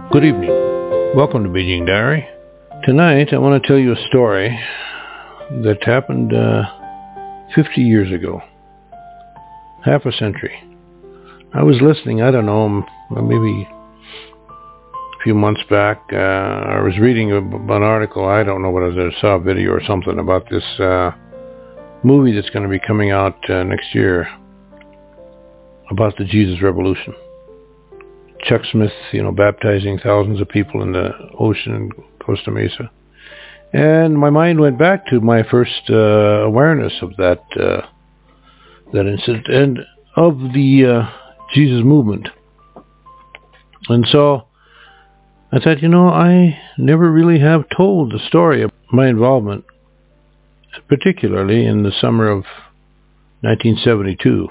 Good evening. Welcome to Beijing Diary. Tonight I want to tell you a story that happened 50 years ago. Half a century. I was listening, I don't know, maybe a few months back. I was reading an article, I don't know what it was, I saw a video or something about this movie that's going to be coming out next year about the Jesus Revolution. Chuck Smith, baptizing thousands of people in the ocean in Costa Mesa. And my mind went back to my first awareness of that incident and of the Jesus movement. And so I thought, I never really have told the story of my involvement, particularly in the summer of 1972.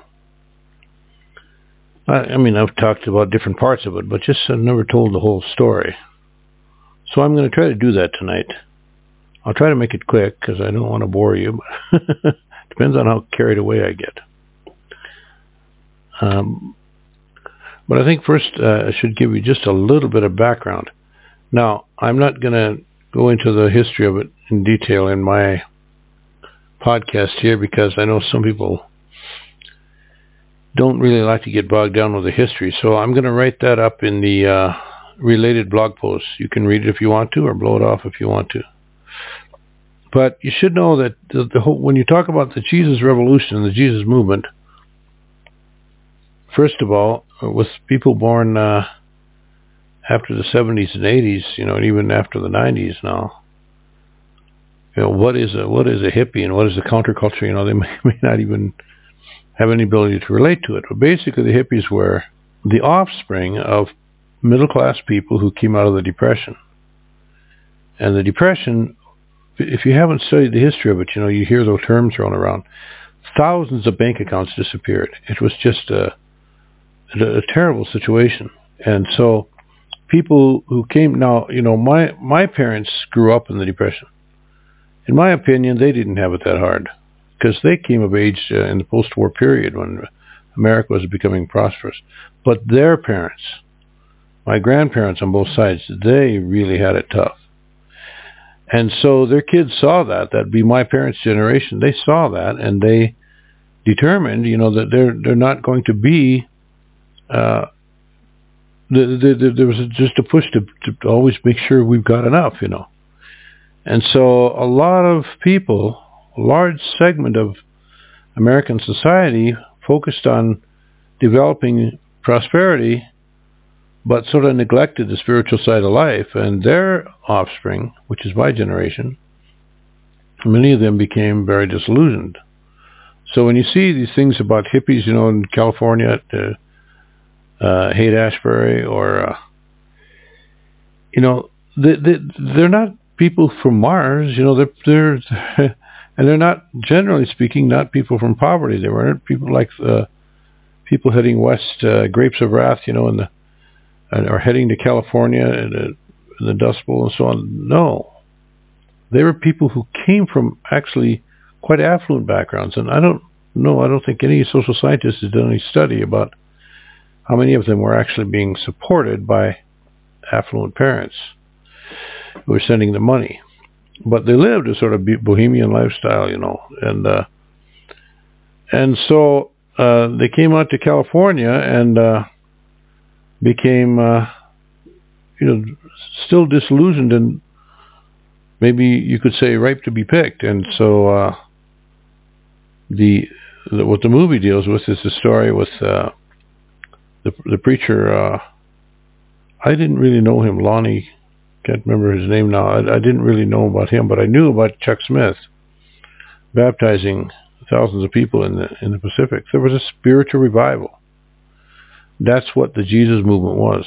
I've talked about different parts of it, but just I've never told the whole story. So I'm going to try to do that tonight. I'll try to make it quick because I don't want to bore you. Depends on how carried away I get. But I think first I should give you just a little bit of background. Now, I'm not going to go into the history of it in detail in my podcast here because I know some people don't really like to get bogged down with the history. So I'm going to write that up in the related blog post. You can read it if you want to or blow it off if you want to. But you should know that the whole, when you talk about the Jesus Revolution and the Jesus movement, first of all, with people born after the 70s and 80s, and even after the 90s now, what is a hippie and what is a counterculture? They may not even have any ability to relate to it. But basically, the hippies were the offspring of middle-class people who came out of the Depression. And the Depression, if you haven't studied the history of it, you hear those terms thrown around. Thousands of bank accounts disappeared. It was just a terrible situation. And so people who came now, my parents grew up in the Depression. In my opinion, they didn't have it that hard because they came of age in the post-war period when America was becoming prosperous. But their parents, my grandparents on both sides, they really had it tough. And so their kids saw that. That'd be my parents' generation. They saw that, and they determined, that they're not going to be. There was just a push to always make sure we've got enough, And so a lot of people, a large segment of American society, focused on developing prosperity, but sort of neglected the spiritual side of life. And their offspring, which is my generation, many of them became very disillusioned. So when you see these things about hippies, in California, Haight-Ashbury, or, they're not people from Mars, they're and they're not, generally speaking, not people from poverty. They weren't people like people heading west, Grapes of Wrath, or heading to California in the Dust Bowl and so on. No. They were people who came from actually quite affluent backgrounds. And I don't think any social scientist has done any study about how many of them were actually being supported by affluent parents who were sending them money. But they lived a sort of bohemian lifestyle, and so they came out to California and became, still disillusioned and maybe you could say ripe to be picked. And so what the movie deals with is the story with the preacher. I didn't really know him, Lonnie. Can't remember his name now. I didn't really know about him, but I knew about Chuck Smith baptizing thousands of people in the Pacific. There was a spiritual revival. That's what the Jesus movement was.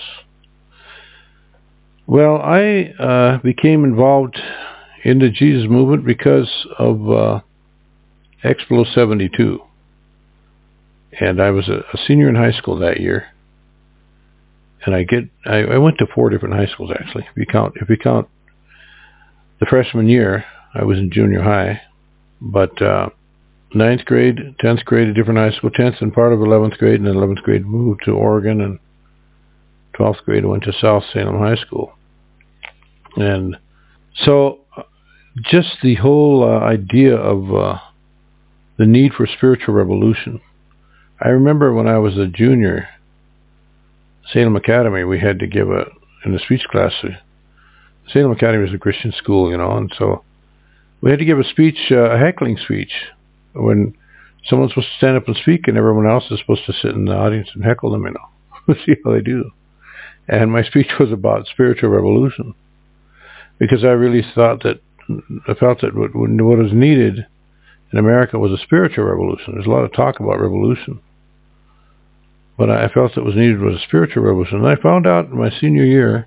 Well, I became involved in the Jesus movement because of Explo 72. And I was a senior in high school that year. And I went to 4 different high schools, actually. If you count the freshman year, I was in junior high. But 9th grade, 10th grade, a different high school, 10th and part of 11th grade, and then 11th grade moved to Oregon, and 12th grade, I went to South Salem High School. And so just the whole idea of the need for spiritual revolution. I remember when I was a junior, Salem Academy, we had to give in the speech class. Salem Academy was a Christian school, and so we had to give a speech, a heckling speech, when someone's supposed to stand up and speak and everyone else is supposed to sit in the audience and heckle them, see how they do. And my speech was about spiritual revolution, because I really felt that what was needed in America was a spiritual revolution. There's a lot of talk about revolution, but I felt that was needed was a spiritual revolution. And I found out in my senior year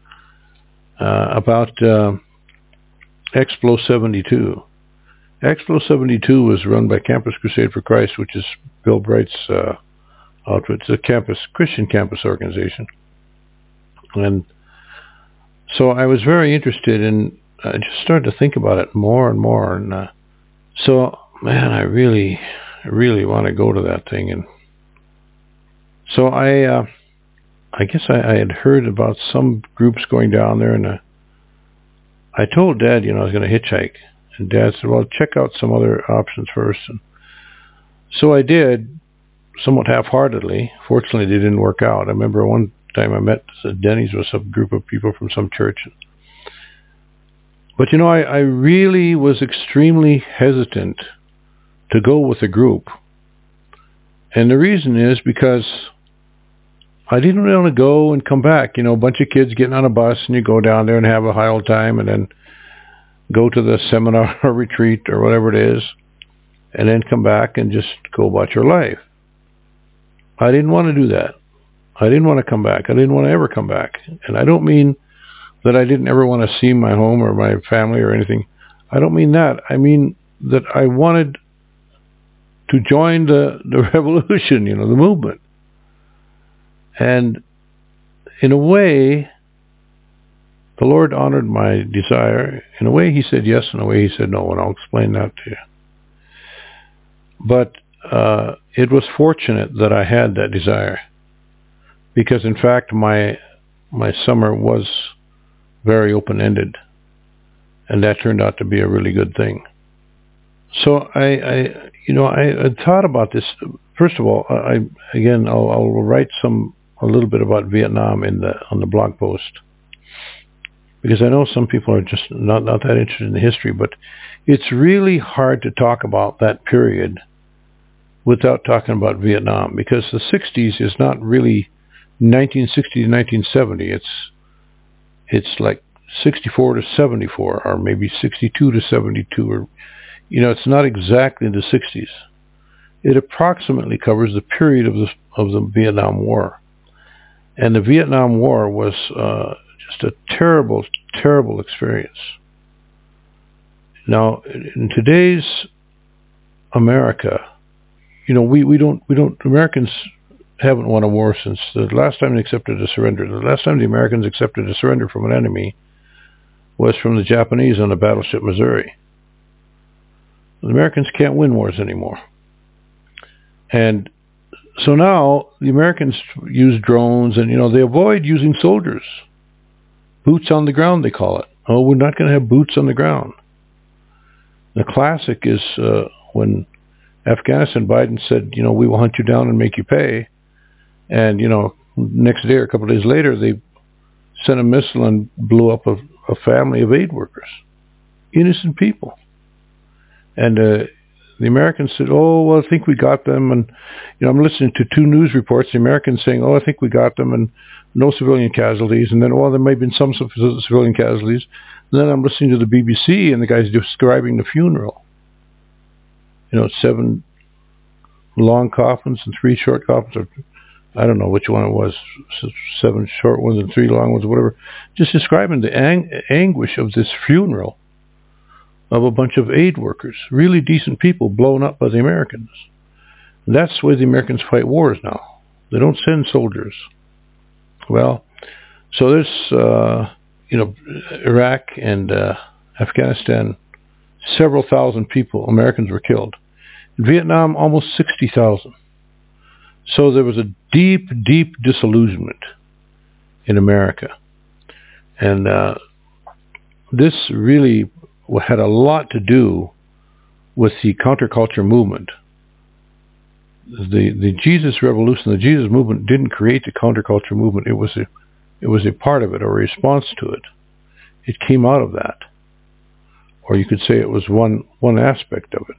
about Explo 72. Explo 72 was run by Campus Crusade for Christ, which is Bill Bright's outfit. It's a Christian campus organization. And so I was very interested in, I just started to think about it more and more. And so, man, I really want to go to that thing. And so I guess I had heard about some groups going down there, and I told Dad, I was going to hitchhike. And Dad said, well, check out some other options first. And so I did, somewhat half-heartedly. Fortunately, they didn't work out. I remember one time I met Denny's with some group of people from some church. But, I really was extremely hesitant to go with a group. And the reason is because I didn't really want to go and come back. A bunch of kids getting on a bus, and you go down there and have a high old time, and then go to the seminar or retreat or whatever it is, and then come back and just go about your life. I didn't want to do that. I didn't want to come back. I didn't want to ever come back. And I don't mean that I didn't ever want to see my home or my family or anything. I don't mean that. I mean that I wanted to join the revolution, the movement. And in a way, the Lord honored my desire. In a way, he said yes. In a way, he said no. And I'll explain that to you. But it was fortunate that I had that desire, because, in fact, my summer was very open-ended, and that turned out to be a really good thing. So I thought about this. First of all, I'll write a little bit about Vietnam on the blog post, because I know some people are just not that interested in the history, but it's really hard to talk about that period without talking about Vietnam, because the 60s is not really 1960 to 1970. It's like 64 to 74, or maybe 62 to 72, or it's not exactly the 60s. It approximately covers the period of the Vietnam War, and the Vietnam War was just a terrible, terrible experience. Now, in today's America, Americans haven't won a war since the last time they accepted a surrender. The last time the Americans accepted a surrender from an enemy was from the Japanese on the battleship Missouri. The Americans can't win wars anymore. And so now the Americans use drones, and, they avoid using soldiers. Boots on the ground, they call it. Oh, we're not going to have boots on the ground. The classic is when Afghanistan, Biden said, we will hunt you down and make you pay. And, next day or a couple of days later, they sent a missile and blew up a family of aid workers, innocent people. And the Americans said, oh, well, I think we got them. And, I'm listening to two news reports, the Americans saying, oh, I think we got them, and no civilian casualties. And then, well, there may have been some civilian casualties. And then I'm listening to the BBC, and the guy's describing the funeral. 7 long coffins and 3 short coffins, or I don't know which one it was, 7 short ones and 3 long ones, or whatever, just describing the anguish of this funeral of a bunch of aid workers, really decent people blown up by the Americans. And that's the way the Americans fight wars now. They don't send soldiers. Well, so there's, Iraq and Afghanistan, several thousand people, Americans, were killed. In Vietnam, almost 60,000. So there was a deep, deep disillusionment. in America. And this really had a lot to do with the counterculture movement. The Jesus Revolution, the Jesus movement didn't create the counterculture movement. It was a part of it, or a response to it. It came out of that. Or you could say it was one aspect of it.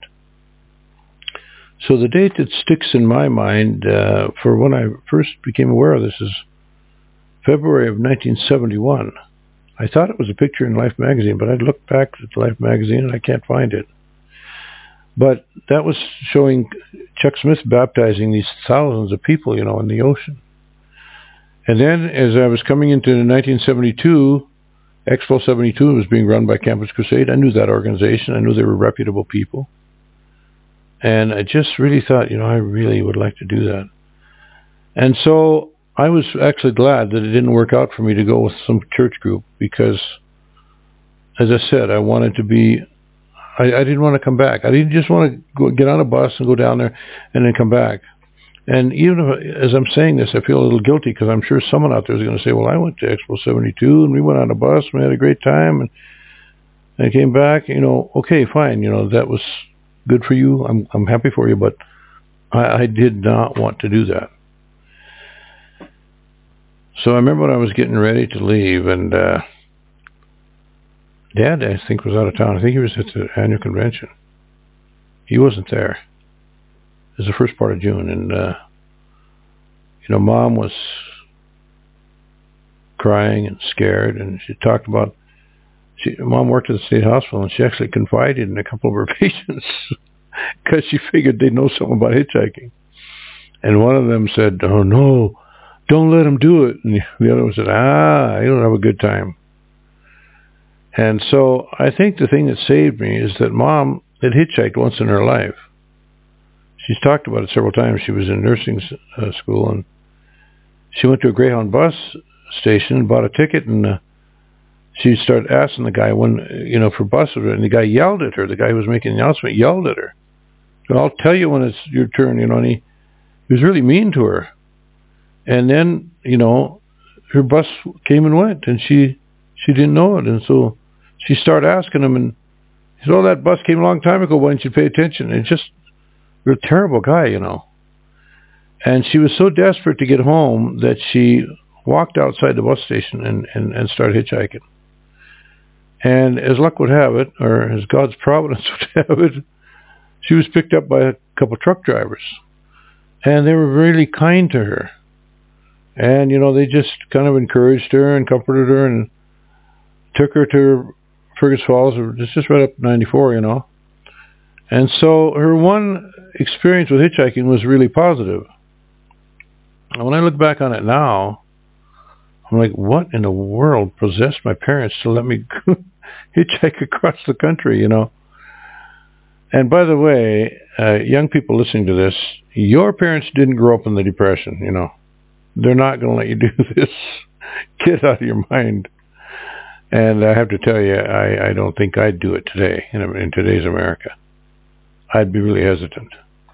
So the date that sticks in my mind for when I first became aware of this is February of 1971. I thought it was a picture in Life magazine, but I looked back at Life magazine and I can't find it. But that was showing Chuck Smith baptizing these thousands of people, in the ocean. And then as I was coming into 1972, Expo 72 was being run by Campus Crusade. I knew that organization. I knew they were reputable people. And I just really thought, I really would like to do that. And so I was actually glad that it didn't work out for me to go with some church group because, as I said, I wanted to be, I didn't want to come back. I didn't just want to get on a bus and go down there and then come back. And even if, as I'm saying this, I feel a little guilty because I'm sure someone out there is going to say, well, I went to Expo 72 and we went on a bus and we had a great time and I came back, okay, fine, that was good for you. I'm happy for you, but I did not want to do that. So I remember when I was getting ready to leave, and Dad, I think, was out of town. I think he was at the annual convention. He wasn't there. It was the first part of June, and Mom was crying and scared, and she talked about. Mom worked at the state hospital, and she actually confided in a couple of her patients because she figured they'd know something about hitchhiking. And one of them said, "Oh no, don't let him do it." And the other one said, "He'll have a good time." And so I think the thing that saved me is that Mom had hitchhiked once in her life. She's talked about it several times. She was in nursing school, and she went to a Greyhound bus station and bought a ticket, and she started asking the guy for buses, and the guy yelled at her. The guy who was making the announcement yelled at her. So, "I'll tell you when it's your turn," and he was really mean to her. And then, her bus came and went, and she didn't know it. And so she started asking him, and he said, "Oh, that bus came a long time ago. Why didn't you pay attention?" And just a terrible guy, And she was so desperate to get home that she walked outside the bus station and started hitchhiking. And as luck would have it, or as God's providence would have it, she was picked up by a couple truck drivers. And they were really kind to her. And, they just kind of encouraged her and comforted her and took her to Fergus Falls. It's just right up 94, And so her one experience with hitchhiking was really positive. And when I look back on it now, I'm like, what in the world possessed my parents to let me hitchhike across the country, And by the way, young people listening to this, your parents didn't grow up in the Depression, They're not going to let you do this. Get out of your mind. And I have to tell you, I don't think I'd do it today, in today's America. I'd be really hesitant.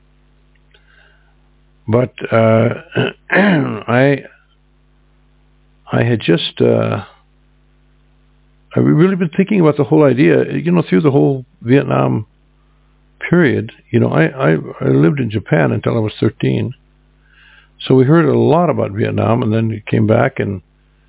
But I had just, I've really been thinking about the whole idea, through the whole Vietnam period. I lived in Japan until I was 13. So we heard a lot about Vietnam, and then we came back and,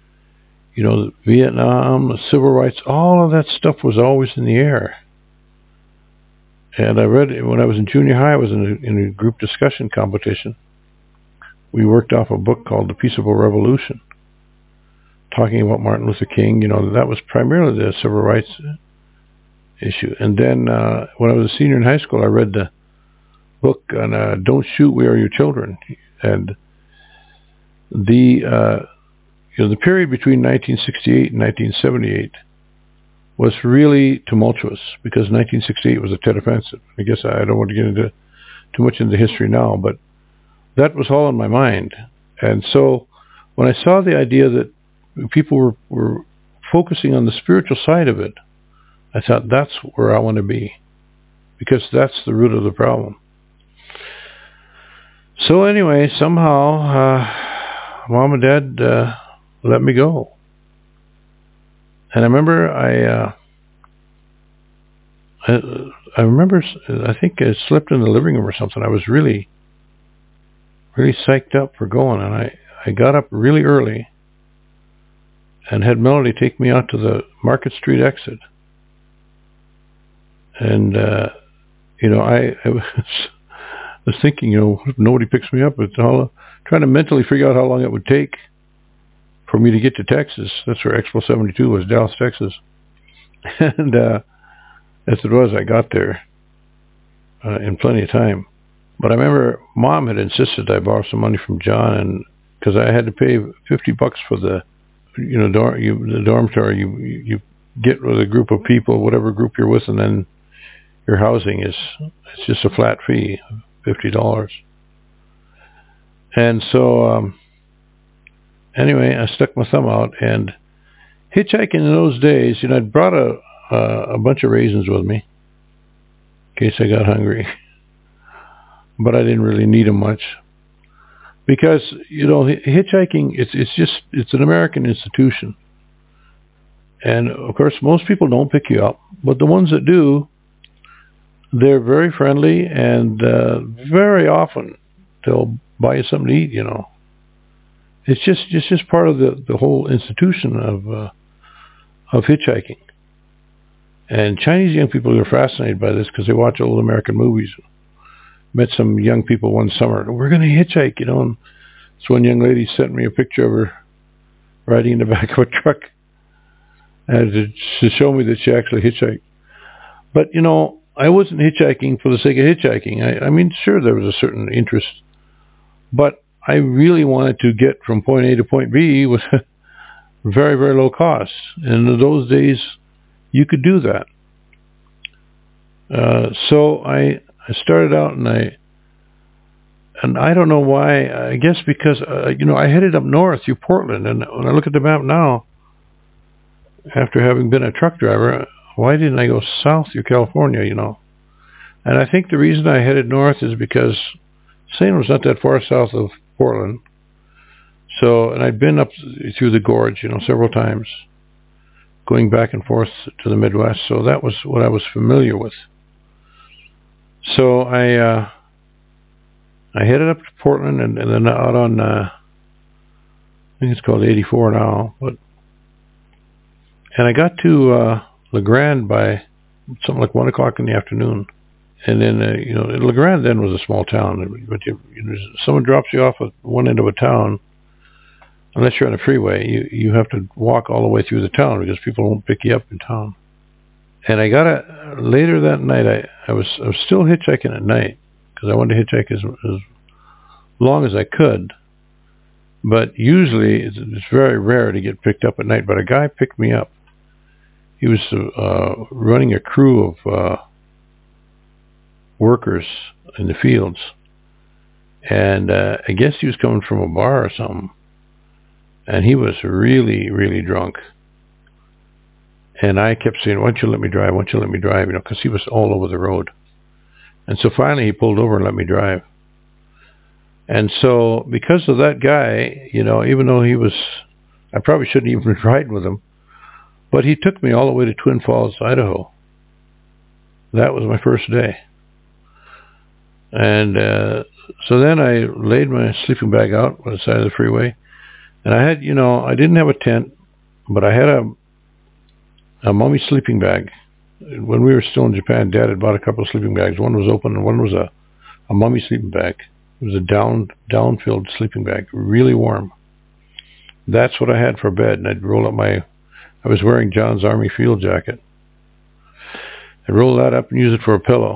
Vietnam, the civil rights, all of that stuff was always in the air. And I read, when I was in junior high, I was in a group discussion competition. We worked off a book called The Peaceable Revolution, talking about Martin Luther King. That was primarily the civil rights issue. And then when I was a senior in high school, I read the book on Don't Shoot, We Are Your Children. And the period between 1968 and 1978 was really tumultuous because 1968 was the Tet Offensive. I guess I don't want to get into too much into history now, but that was all in my mind. And so when I saw the idea that people were focusing on the spiritual side of it, I thought that's where I want to be, because that's the root of the problem. So anyway, somehow, Mom and Dad let me go. And I remember I think I slept in the living room or something. I was really, really psyched up for going, and I got up really early and had Melody take me out to the Market Street exit. And, I was thinking, if nobody picks me up, it's all trying to mentally figure out how long it would take for me to get to Texas. That's where Expo 72 was, Dallas, Texas. And as it was, I got there in plenty of time. But I remember Mom had insisted I borrow some money from John, and because I had to pay $50 for the dormitory. You get with a group of people, whatever group you're with, and then your housing it's just a flat fee, $50. And so anyway, I stuck my thumb out, and hitchhiking in those days, I'd brought a bunch of raisins with me in case I got hungry, but I didn't really need them much. Because, hitchhiking, it's an American institution. And, of course, most people don't pick you up. But the ones that do, they're very friendly, and very often they'll buy you something to eat, It's just part of the whole institution of hitchhiking. And Chinese young people are fascinated by this because they watch old American movies. Met some young people one summer. We're going to hitchhike, And so one young lady sent me a picture of her riding in the back of a truck and to show me that she actually hitchhiked. But, I wasn't hitchhiking for the sake of hitchhiking. I mean, sure, there was a certain interest. But I really wanted to get from point A to point B with very, very low cost. And in those days, you could do that. So I started out, and I don't know why. I guess because I headed up north through Portland, and when I look at the map now, after having been a truck driver, why didn't I go south through California? And I think the reason I headed north is because St. was not that far south of Portland. So, and I'd been up through the gorge, several times, going back and forth to the Midwest. So that was what I was familiar with. So I headed up to Portland and then out on, I think it's called 84 now, and I got to La Grande by something like 1 o'clock in the afternoon. And then, La Grande then was a small town, but someone drops you off at one end of a town, unless you're on a freeway, you have to walk all the way through the town because people won't pick you up in town. And I got later that night, I was still hitchhiking at night because I wanted to hitchhike as long as I could. But usually it's very rare to get picked up at night. But a guy picked me up. He was running a crew of workers in the fields. And I guess he was coming from a bar or something. And he was really, really drunk. And I kept saying, why don't you let me drive? Why don't you let me drive? Because he was all over the road. And so finally he pulled over and let me drive. And so because of that guy, even though I probably shouldn't even been riding with him, but he took me all the way to Twin Falls, Idaho. That was my first day. And so then I laid my sleeping bag out by the side of the freeway. And I had, I didn't have a tent, but I had a mummy sleeping bag. When we were still in Japan, Dad had bought a couple of sleeping bags. One was open and one was a mummy sleeping bag. It was a down-filled sleeping bag, really warm. That's what I had for bed. And I'd roll up I was wearing John's Army field jacket. I'd roll that up and use it for a pillow.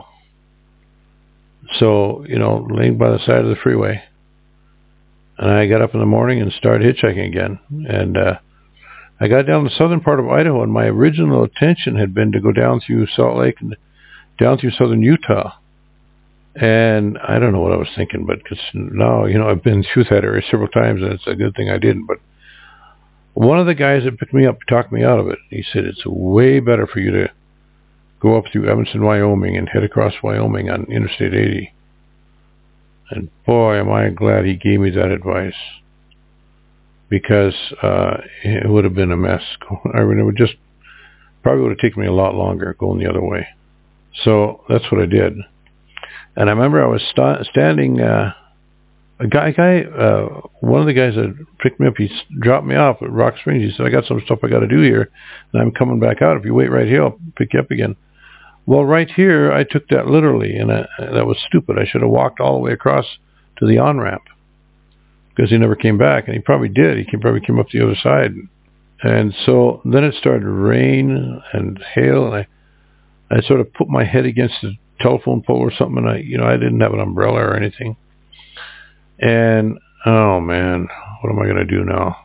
So, laying by the side of the freeway. And I got up in the morning and started hitchhiking again. And I got down the southern part of Idaho, and my original intention had been to go down through Salt Lake and down through southern Utah. And I don't know what I was thinking, but because now, I've been through that area several times, and it's a good thing I didn't. But one of the guys that picked me up talked me out of it. He said, it's way better for you to go up through Evanston, Wyoming, and head across Wyoming on Interstate 80. And boy, am I glad he gave me that advice. because it would have been a mess. I mean, it would just probably would have taken me a lot longer going the other way. So that's what I did. And I remember I was standing. One of the guys that picked me up, he dropped me off at Rock Springs. He said, "I got some stuff I got to do here, and I'm coming back out. If you wait right here, I'll pick you up again." Well, right here, I took that literally, and that was stupid. I should have walked all the way across to the on-ramp, because he never came back, and he probably did. He probably came up the other side. And so then it started to rain and hail, and I sort of put my head against the telephone pole or something, and I didn't have an umbrella or anything. And, oh man, what am I going to do now?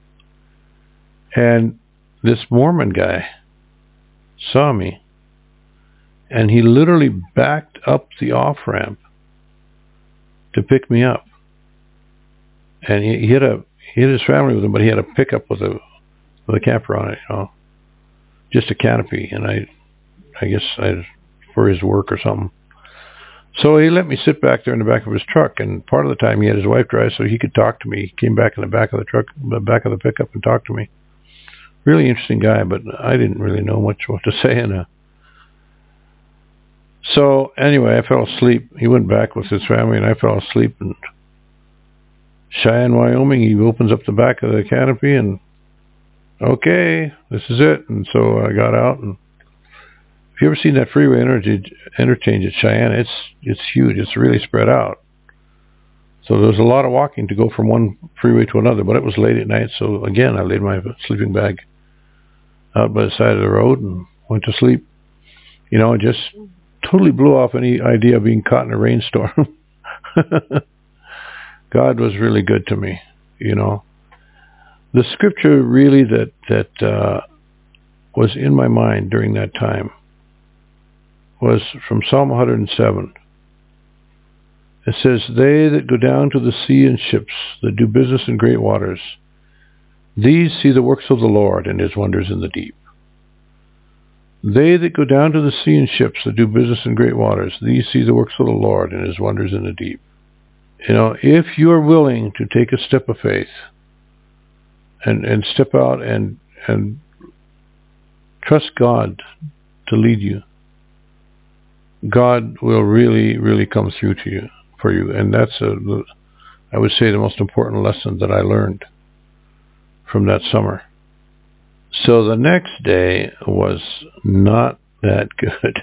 And this Mormon guy saw me, and he literally backed up the off-ramp to pick me up. And he had his family with him, but he had a pickup with a camper on it, just a canopy. And I guess for his work or something. So he let me sit back there in the back of his truck, and part of the time he had his wife drive so he could talk to me. He came back in the back of the truck, the back of the pickup, and talked to me. Really interesting guy, but I didn't really know much what to say. So anyway, I fell asleep. He went back with his family, and I fell asleep. And Cheyenne, Wyoming, he opens up the back of the canopy, and okay, this is it. And so I got out, and if you ever seen that freeway interchange at Cheyenne, it's huge. It's really spread out. So there's a lot of walking to go from one freeway to another. But it was late at night, so again, I laid my sleeping bag out by the side of the road and went to sleep. It just totally blew off any idea of being caught in a rainstorm. God was really good to me, The scripture really that was in my mind during that time was from Psalm 107. It says, "They that go down to the sea in ships, that do business in great waters, these see the works of the Lord and his wonders in the deep." They that go down to the sea in ships, that do business in great waters, these see the works of the Lord and his wonders in the deep. If you are willing to take a step of faith and step out and trust God to lead you, God will really, really come through for you. And that's, I would say, the most important lesson that I learned from that summer. So the next day was not that good.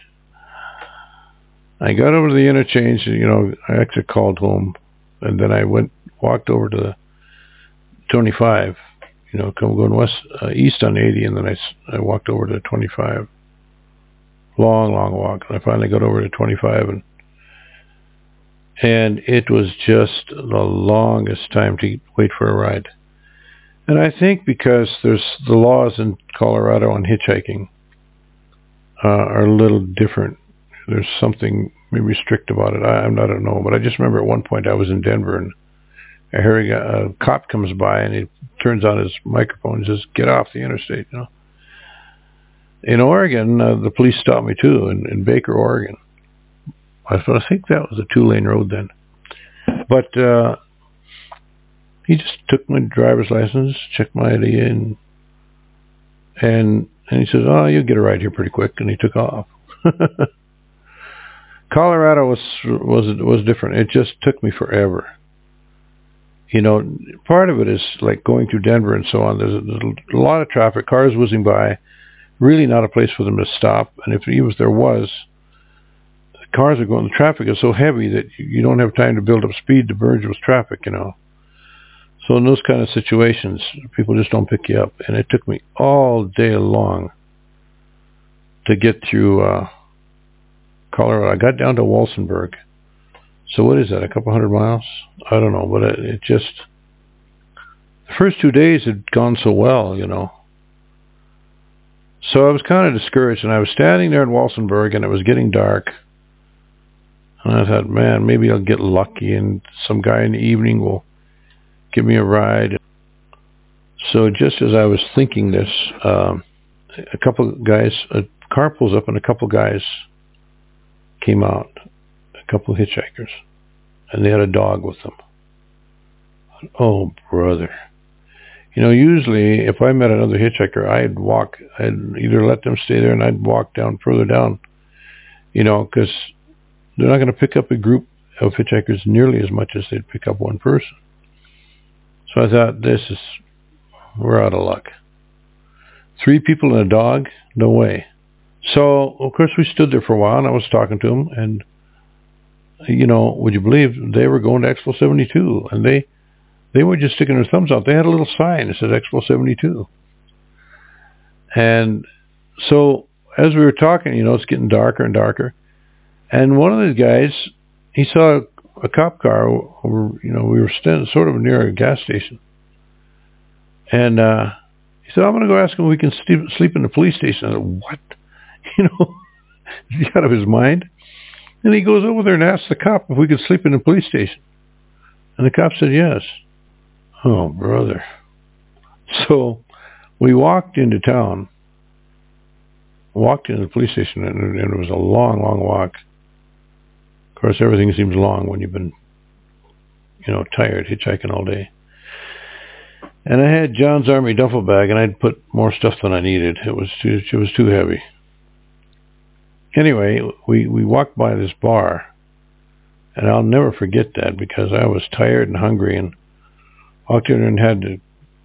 I got over to the interchange, I actually called home, and then I walked over to the 25, going east on 80, and then I walked over to 25. Long walk. And I finally got over to 25, and it was just the longest time to wait for a ride. And I think because there's the laws in Colorado on hitchhiking are a little different. There's something maybe strict about it. I don't know, but I just remember at one point I was in Denver, and I hear a cop comes by, and he turns on his microphone and says, "Get off the interstate," In Oregon, the police stopped me too, in Baker, Oregon. I think that was a 2-lane road then. But he just took my driver's license, checked my ID, and he says, "Oh, you'll get a ride here pretty quick," and he took off. Colorado was different. It just took me forever. Part of it is like going through Denver and so on. There's a lot of traffic, cars whizzing by. Really not a place for them to stop. And even if there was, the cars are going, the traffic is so heavy that you don't have time to build up speed to merge with traffic, So in those kind of situations, people just don't pick you up. And it took me all day long to get through Colorado. I got down to Walsenburg. So what is that, a couple hundred miles? I don't know, but it just, the first 2 days had gone so well, So I was kind of discouraged, and I was standing there in Walsenburg, and it was getting dark. And I thought, man, maybe I'll get lucky, and some guy in the evening will give me a ride. So just as I was thinking this, a couple of guys, a car pulls up, and a couple of guys came out, a couple of hitchhikers, and they had a dog with them. Oh, brother. Usually if I met another hitchhiker, I'd either let them stay there and I'd walk further down, because they're not going to pick up a group of hitchhikers nearly as much as they'd pick up one person. So I thought, we're out of luck. 3 people and a dog? No way. So, of course, we stood there for a while, and I was talking to them, and, would you believe they were going to Expo 72, and they weren't just sticking their thumbs out. They had a little sign that said Expo 72. And so, as we were talking, it's getting darker and darker, and one of the guys, he saw a cop car over, we were standing sort of near a gas station, and he said, I'm going to go ask him if we can sleep in the police station. I said, what? He's out of his mind. And he goes over there and asks the cop if we could sleep in the police station. And the cop said yes. Oh, brother. So we walked into town, walked into the police station, and it was a long, long walk. Of course, everything seems long when you've been, tired hitchhiking all day. And I had John's Army duffel bag, and I'd put more stuff than I needed. It was too heavy. Anyway, we walked by this bar, and I'll never forget that because I was tired and hungry, and walked in and had the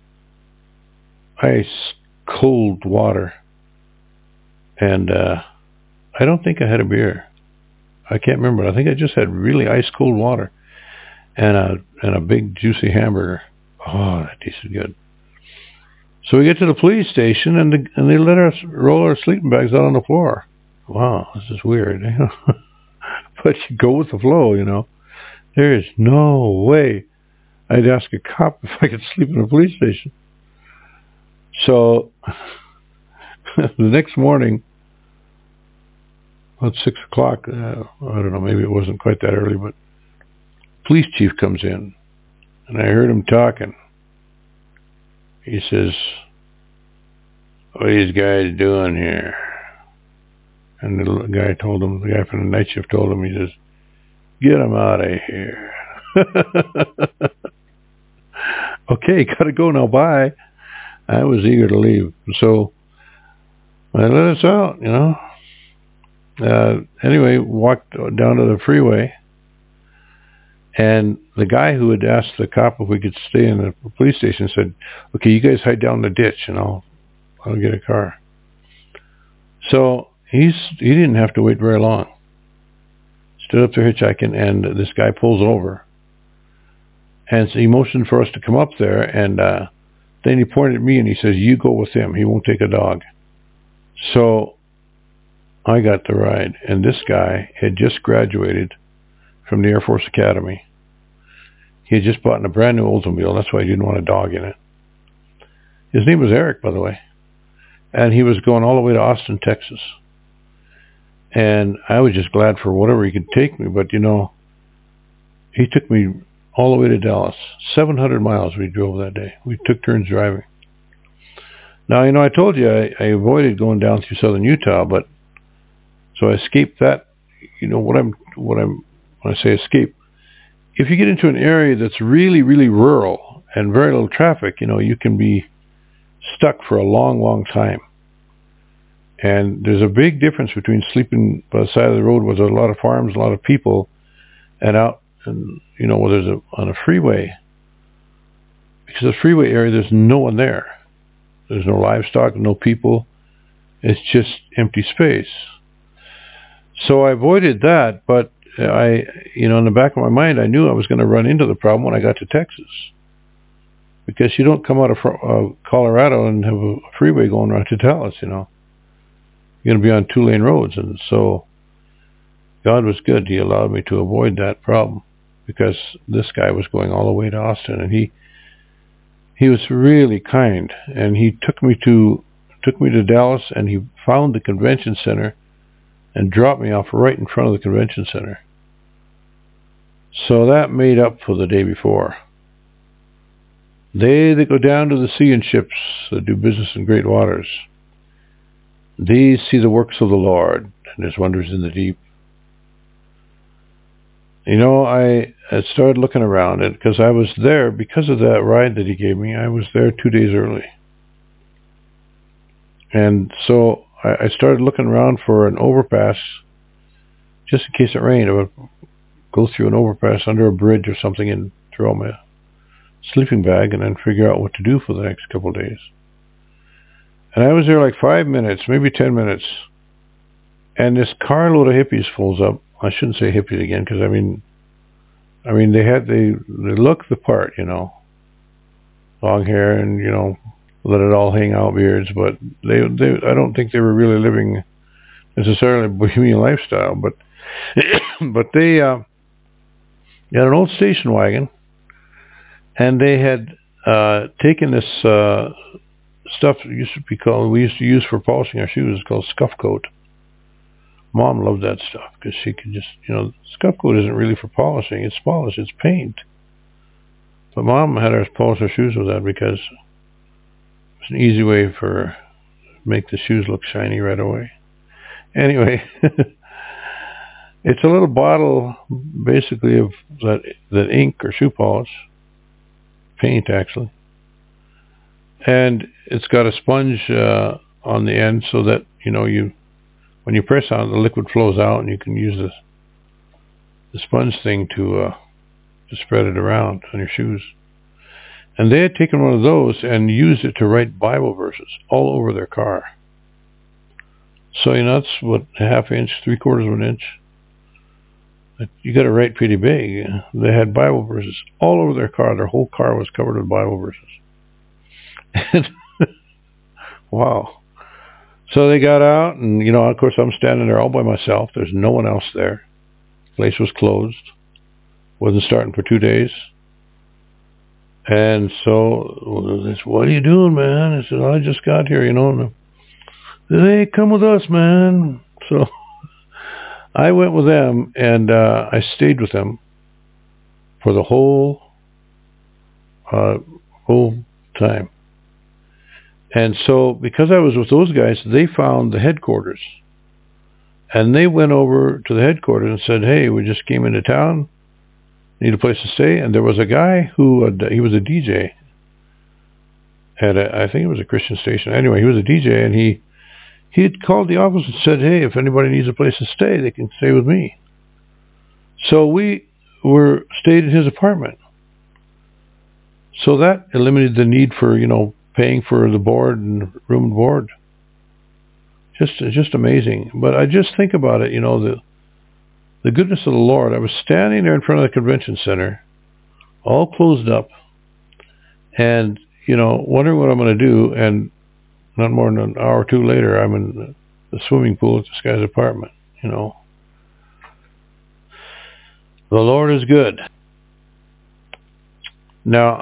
ice cold water, and I don't think I had a beer. I can't remember. I think I just had really ice cold water and a big juicy hamburger. Oh, that tasted good. So we get to the police station, and they let us roll our sleeping bags out on the floor. Wow, this is weird. But you go with the flow, There is no way I'd ask a cop if I could sleep in a police station. So the next morning, about 6 o'clock, I don't know, maybe it wasn't quite that early, but police chief comes in. And I heard him talking. He says, what are these guys doing here? And the guy from the night shift told him, he says, get them out of here. Okay, gotta go now, bye. I was eager to leave. So I let us out, Anyway, walked down to the freeway. And the guy who had asked the cop if we could stay in the police station said, okay, you guys hide down the ditch and I'll get a car. So he didn't have to wait very long. Stood up there hitchhiking, and this guy pulls over. And so he motioned for us to come up there, and then he pointed at me and he says, you go with him. He won't take a dog. So I got the ride. And this guy had just graduated from the Air Force Academy. He had just bought a brand new Oldsmobile. That's why he didn't want a dog in it. His name was Eric, by the way. And he was going all the way to Austin, Texas. And I was just glad for whatever he could take me. But, he took me all the way to Dallas. 700 miles we drove that day. We took turns driving. Now, I told you I avoided going down through southern Utah, but so I escaped that. When I say escape, if you get into an area that's really, really rural and very little traffic, you can be stuck for a long, long time. And there's a big difference between sleeping by the side of the road where there's a lot of farms, a lot of people, and out, and where there's on a freeway. Because the freeway area, there's no one there. There's no livestock, no people. It's just empty space. So I avoided that, but in the back of my mind, I knew I was going to run into the problem when I got to Texas. Because you don't come out of Colorado and have a freeway going right to Dallas, You're going to be on 2-lane roads. And so God was good. He allowed me to avoid that problem because this guy was going all the way to Austin, and he was really kind. And he took me to Dallas, and he found the convention center and dropped me off right in front of the convention center. So that made up for the day before. They that go down to the sea in ships that do business in great waters, these see the works of the Lord and his wonders in the deep. I started looking around it because I was there because of that ride that he gave me. I was there 2 days early. And so I started looking around for an overpass just in case it rained. I would go through an overpass under a bridge or something and throw my sleeping bag and then figure out what to do for the next couple of days. And I was there like 5 minutes, maybe 10 minutes. And this carload of hippies pulls up. I shouldn't say hippies again because I mean they look the part, long hair and let it all hang out beards, but they I don't think they were really living necessarily a bohemian lifestyle, but but they had an old station wagon, and they had taken this stuff that we used to use for polishing our shoes. It's called scuff coat. Mom loved that stuff because she could just, scuff coat isn't really for polishing. It's polish, it's paint. But Mom had us polish our shoes with that because it's an easy way for make the shoes look shiny right away. Anyway, it's a little bottle basically of that ink or shoe polish, paint actually, and it's got a sponge on the end so that when you press on it, the liquid flows out, and you can use the sponge thing to spread it around on your shoes. And they had taken one of those and used it to write Bible verses all over their car. So that's what, a half inch, 3/4 of an inch. You got to write pretty big. They had Bible verses all over their car. Their whole car was covered with Bible verses. And wow. So they got out, and of course I'm standing there all by myself. There's no one else there. The place was closed. Wasn't starting for 2 days. And so they said, "What are you doing, man?" I said, "I just got here, And they said, "Hey, come with us, man." So I went with them, and I stayed with them for the whole time. And so because I was with those guys, they found the headquarters. And they went over to the headquarters and said, "Hey, we just came into town. Need a place to stay." And there was a guy who, he was a DJ at I think it was a Christian station. Anyway, he was a DJ, and he had called the office and said, "Hey, if anybody needs a place to stay, they can stay with me." So we stayed in his apartment. So that eliminated the need for, paying for the board and room and board. Just amazing. But I just think about it, the goodness of the Lord. I was standing there in front of the convention center, all closed up, and, wondering what I'm going to do, and not more than an hour or two later, I'm in the swimming pool at this guy's apartment, The Lord is good. Now,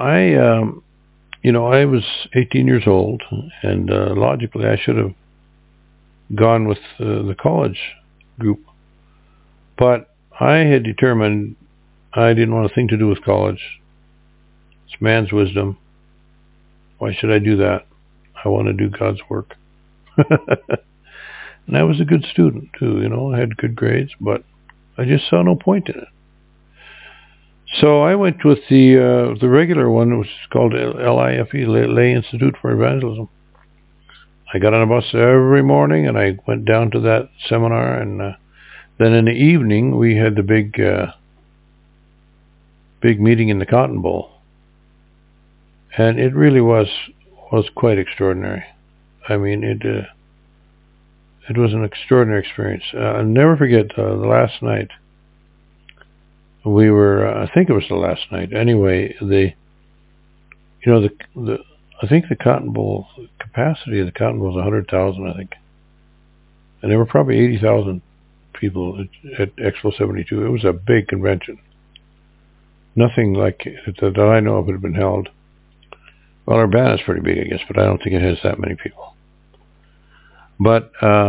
I was 18 years old, and logically I should have gone with the college group. But I had determined I didn't want a thing to do with college. It's man's wisdom. Why should I do that? I want to do God's work. And I was a good student too, I had good grades, but I just saw no point in it. So I went with the regular one, which is called LIFE, Lay Institute for Evangelism. I got on a bus every morning, and I went down to that seminar, and then in the evening we had the big meeting in the Cotton Bowl, and it really was quite extraordinary. I mean, it was an extraordinary experience. I'll never forget the last night. We were, I think it was the last night. Anyway, I think the Cotton Bowl, the capacity of the Cotton Bowl was 100,000, I think. And there were probably 80,000 people at Expo 72. It was a big convention. Nothing like it that I know of had been held. Well, Urbana's pretty big, I guess, but I don't think it has that many people. But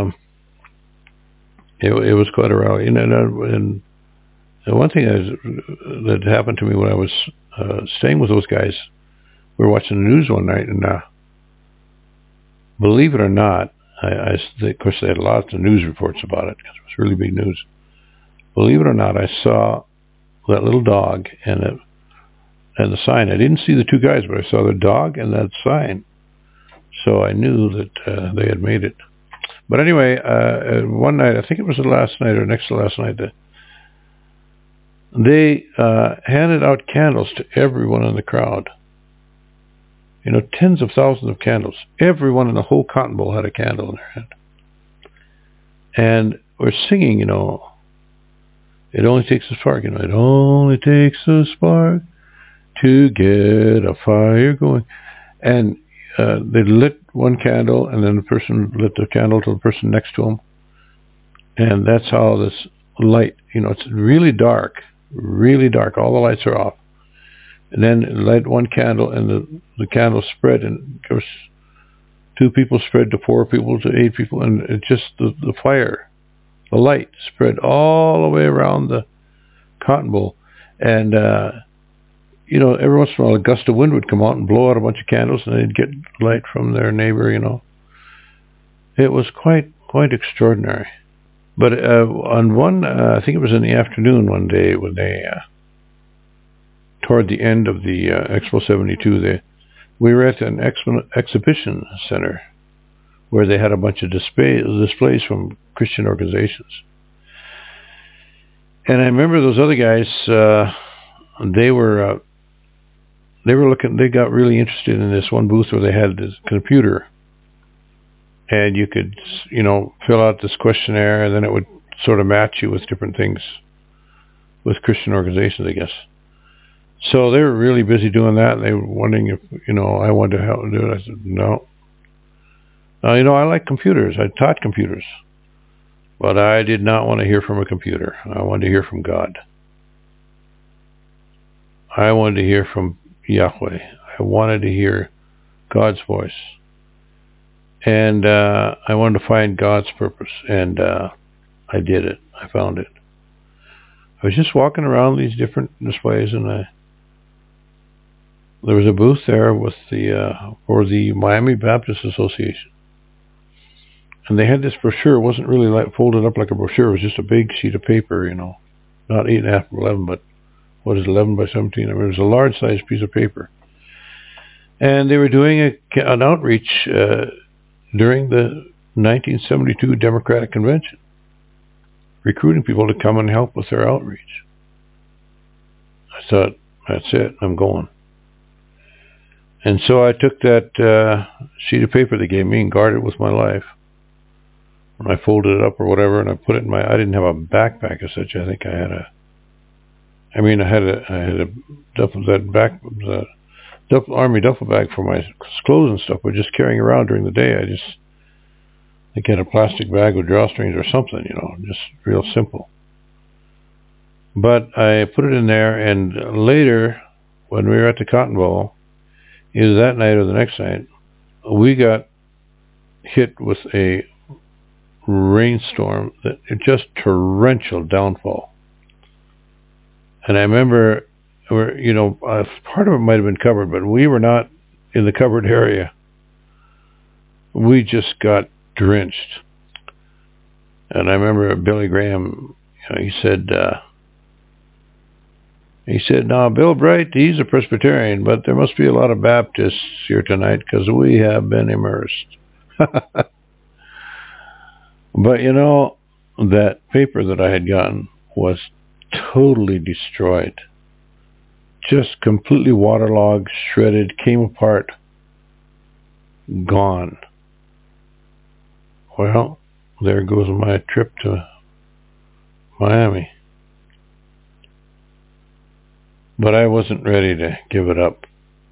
it was quite a rally. And one thing that happened to me when I was staying with those guys, we were watching the news one night, and believe it or not, of course they had lots of news reports about it because it was really big news. Believe it or not, I saw that little dog and the sign. I didn't see the two guys, but I saw the dog and that sign. So I knew that they had made it. But anyway, one night, I think it was the last night or next to last night, they handed out candles to everyone in the crowd. You know, tens of thousands of candles. Everyone in the whole Cotton Bowl had a candle in their hand. And we're singing, you know, it only takes a spark, you know, it only takes a spark to get a fire going. And they lit one candle, and then the person lit the candle to the person next to them. And that's how this light, you know, it's really dark, all the lights are off. And then it light one candle, and the candle spread, and of course, 2 people spread to 4 people to 8 people, and it just, the fire, the light spread all the way around the Cotton Bowl. And, you know, every once in a while a gust of wind would come out and blow out a bunch of candles, and they'd get light from their neighbor, you know. It was quite extraordinary. But on one, I think it was in the afternoon one day when they, toward the end of the Expo 72, we were at an exhibition center where they had a bunch of displays from Christian organizations. And I remember those other guys, they were looking, they got really interested in this one booth where they had this computer. And you could, you know, fill out this questionnaire, and then it would sort of match you with different things with Christian organizations, I guess. So they were really busy doing that, and they were wondering if, you know, I wanted to help do it. I said, no. Now, you know, I like computers. I taught computers. But I did not want to hear from a computer. I wanted to hear from God. I wanted to hear from Yahweh. I wanted to hear God's voice. And I wanted to find God's purpose. And I did it. I found it. I was just walking around these different displays, and there was a booth there with for the Miami Baptist Association. And they had this brochure. It wasn't really like folded up like a brochure. It was just a big sheet of paper, you know. Not 8.5 by 11, but what is 11 by 17? I mean, it was a large-sized piece of paper. And they were doing an outreach during the 1972 Democratic Convention, recruiting people to come and help with their outreach. I thought, that's it, I'm going. And so I took that sheet of paper they gave me and guarded it with my life. And I folded it up or whatever, and I put it in I didn't have a backpack as such. I think I had a army duffel bag for my clothes and stuff, but just carrying around during the day. I think I had a plastic bag with drawstrings or something, you know, just real simple. But I put it in there, and later, when we were at the Cotton Bowl, either that night or the next night, we got hit with a rainstorm, just torrential downfall. And I remember, you know, part of it might have been covered, but we were not in the covered area. We just got drenched. And I remember Billy Graham, you know, he said, now, Bill Bright, he's a Presbyterian, but there must be a lot of Baptists here tonight because we have been immersed. But, you know, that paper that I had gotten was totally destroyed. Just completely waterlogged, shredded, came apart, gone. Well, there goes my trip to Miami. But I wasn't ready to give it up.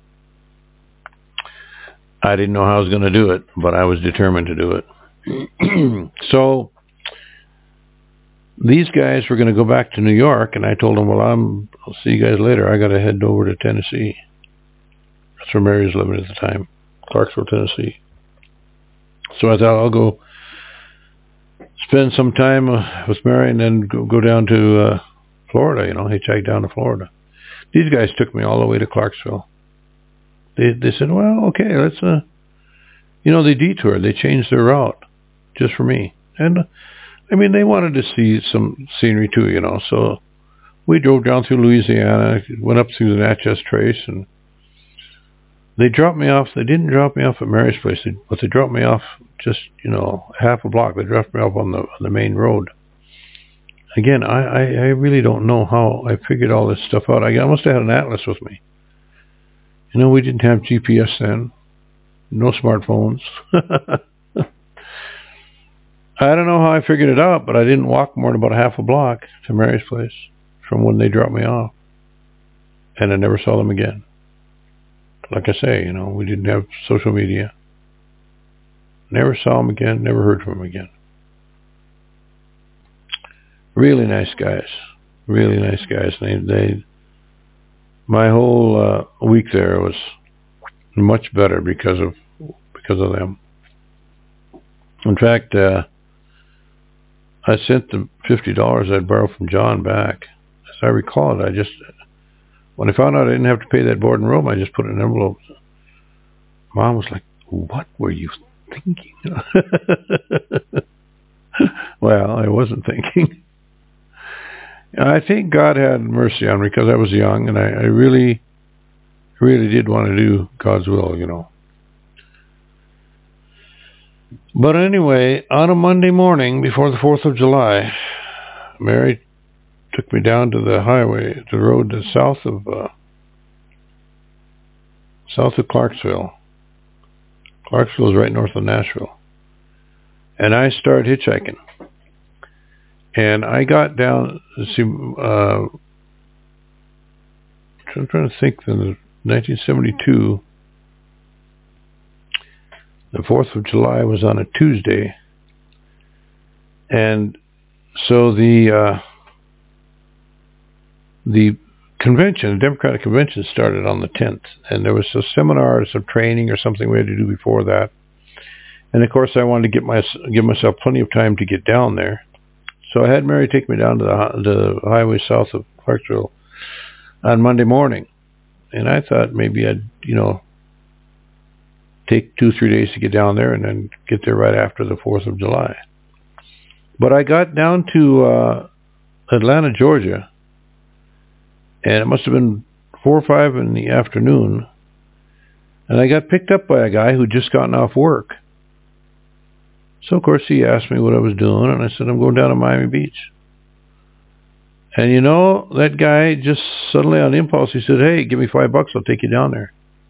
I didn't know how I was going to do it, but I was determined to do it. So these guys were going to go back to New York, and I told them, well, I'll see you guys later. I got to head over to Tennessee. That's where Mary was living at the time, Clarksville, Tennessee. So I thought I'll go spend some time with Mary and then go down to Florida, you know, hitchhike down to Florida. These guys took me all the way to Clarksville. They said, well, okay, let's, you know, they detoured. They changed their route just for me. And, I mean, they wanted to see some scenery too, you know. So we drove down through Louisiana, went up through the Natchez Trace, and they dropped me off. They didn't drop me off at Mary's place, but they dropped me off just, half a block. They dropped me off on the main road. Again, I really don't know how I figured all this stuff out. I must have had an atlas with me. We didn't have GPS then. No smartphones. I don't know how I figured it out, but I didn't walk more than about a half a block to Mary's place from when they dropped me off. And I never saw them again. Like I say, we didn't have social media. Never saw them again, never heard from them again. Really nice guys. Really nice guys. My whole week there was much better because of them. In fact, I sent the $50 I'd borrowed from John back. As I recall it, when I found out I didn't have to pay that board and room, I just put it in an envelope. Mom was like, "What were you thinking?" Well, I wasn't thinking. I think God had mercy on me because I was young, and I really, really did want to do God's will, But anyway, on a Monday morning before the 4th of July, Mary took me down to the highway, to the road to south of Clarksville. Clarksville is right north of Nashville. And I started hitchhiking. And I got down, I'm trying to think, in 1972, the 4th of July was on a Tuesday. And so the convention, the Democratic convention, started on the 10th. And there was a seminar or some training or something we had to do before that. And of course I wanted to give myself plenty of time to get down there. So I had Mary take me down to the highway south of Clarksville on Monday morning. And I thought maybe I'd, take 2-3 days to get down there and then get there right after the 4th of July. But I got down to Atlanta, Georgia, and it must have been 4 or 5 in the afternoon, and I got picked up by a guy who'd just gotten off work. So, of course, he asked me what I was doing, and I said, I'm going down to Miami Beach. And that guy just suddenly on impulse, he said, hey, give me $5, I'll take you down there.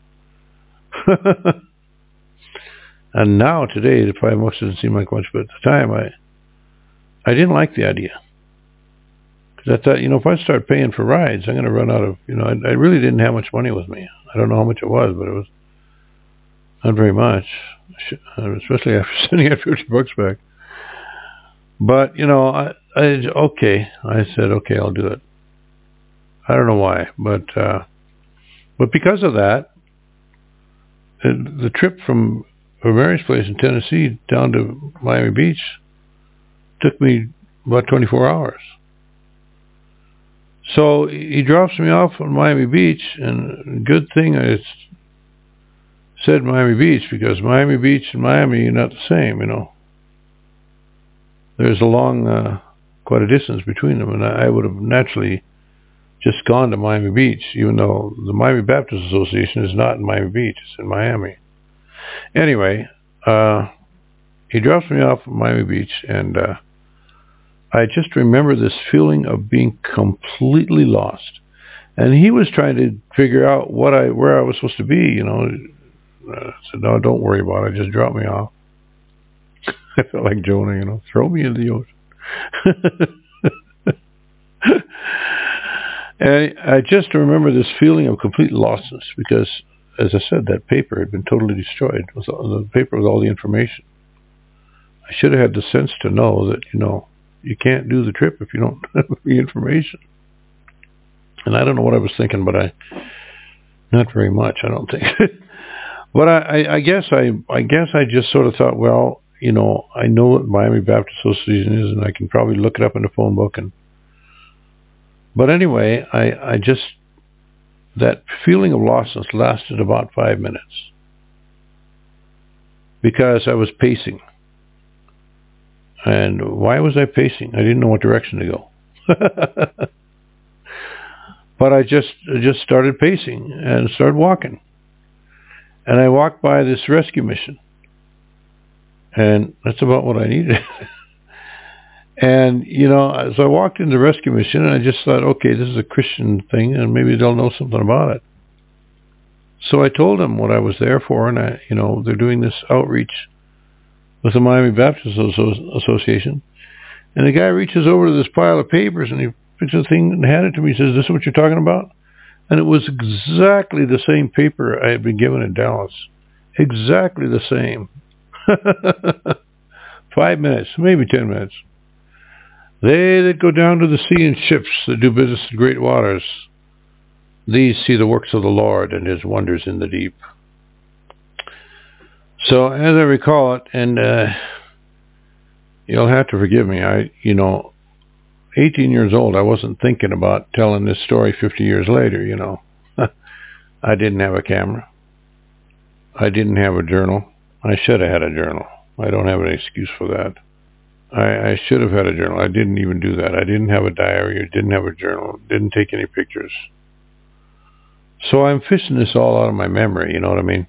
And now, today, the $5 doesn't seem like much, but at the time, I didn't like the idea. Because I thought, if I start paying for rides, I'm going to run out of, I really didn't have much money with me. I don't know how much it was, but it was not very much, especially after sending out $50 back. But, okay. I said, okay, I'll do it. I don't know why, but because of that, the trip from Mary's place in Tennessee down to Miami Beach took me about 24 hours. So he drops me off on Miami Beach, and good thing I said Miami Beach, because Miami Beach and Miami are not the same, There's quite a distance between them, and I would have naturally just gone to Miami Beach, even though the Miami Baptist Association is not in Miami Beach, it's in Miami. Anyway, he drops me off at Miami Beach, and I just remember this feeling of being completely lost. And he was trying to figure out where I was supposed to be, I said, no, don't worry about it, just drop me off. I felt like Jonah, throw me into the ocean. And I just remember this feeling of complete lostness because, as I said, that paper had been totally destroyed. It was the paper with all the information. I should have had the sense to know that, you can't do the trip if you don't have the information. And I don't know what I was thinking, but not very much, I don't think. But I guess I just sort of thought, well, I know what Miami Baptist Association is, and I can probably look it up in the phone book. But anyway, I just, that feeling of lostness lasted about 5 minutes because I was pacing. And why was I pacing? I didn't know what direction to go. But I just started pacing and started walking. And I walked by this rescue mission. And that's about what I needed. And, so I walked into the rescue mission, and I just thought, okay, this is a Christian thing, and maybe they'll know something about it. So I told them what I was there for, and they're doing this outreach with the Miami Baptist Association. And the guy reaches over to this pile of papers, and he picks the thing and handed it to me. He says, "This is what you're talking about?" And it was exactly the same paper I had been given in Dallas. Exactly the same. 5 minutes, maybe 10 minutes. They that go down to the sea in ships that do business in great waters, these see the works of the Lord and his wonders in the deep. So as I recall it, and you'll have to forgive me, 18 years old, I wasn't thinking about telling this story 50 years later, I didn't have a camera. I didn't have a journal. I should have had a journal. I don't have any excuse for that. I should have had a journal. I didn't even do that. I didn't have a diary. I didn't have a journal. Didn't take any pictures. So I'm fishing this all out of my memory, you know what I mean?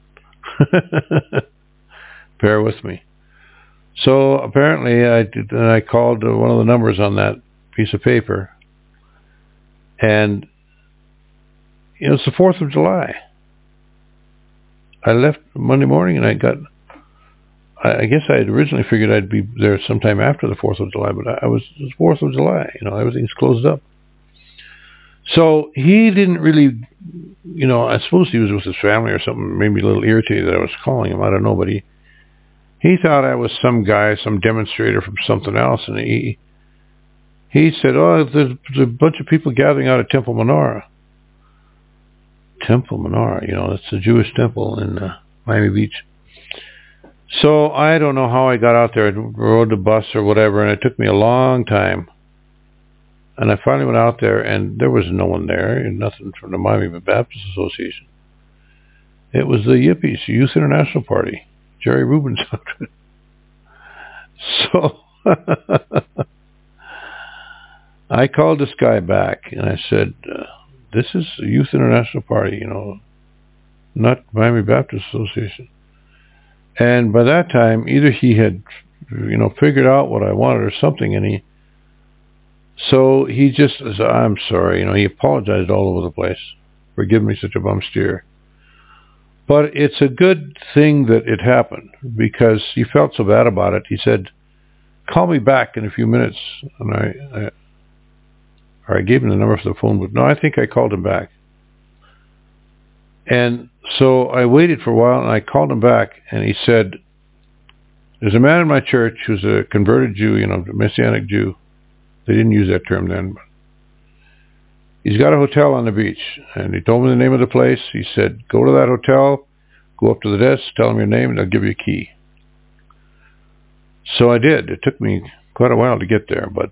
Bear with me. So apparently I called one of the numbers on that piece of paper, and it's the 4th of July. I left Monday morning, and I guess I had originally figured I'd be there sometime after the 4th of July, but it was the 4th of July. Everything's closed up. So he didn't really, I suppose he was with his family or something, made me a little irritated that I was calling him. I don't know, but he thought I was some guy, some demonstrator from something else, and he said, "Oh, there's a bunch of people gathering out at Temple Menorah." Temple Menorah, it's a Jewish temple in Miami Beach. So I don't know how I got out there. I rode the bus or whatever, and it took me a long time. And I finally went out there, and there was no one there, and nothing from the Miami Baptist Association. It was the Yippies, Youth International Party, Jerry Rubin's outfit. So I called this guy back, and I said, "This is the Youth International Party, not Miami Baptist Association." And by that time, either he had, figured out what I wanted or something, and so he just said, "I'm sorry," he apologized all over the place for giving me such a bum steer. But it's a good thing that it happened, because he felt so bad about it. He said, "Call me back in a few minutes." And I gave him the number for the phone, but no, I think I called him back. And so I waited for a while, and I called him back, and he said, "There's a man in my church who's a converted Jew, a Messianic Jew." They didn't use that term then, but he's got a hotel on the beach. And he told me the name of the place. He said, "Go to that hotel, go up to the desk, tell them your name, and they'll give you a key." So I did. It took me quite a while to get there, but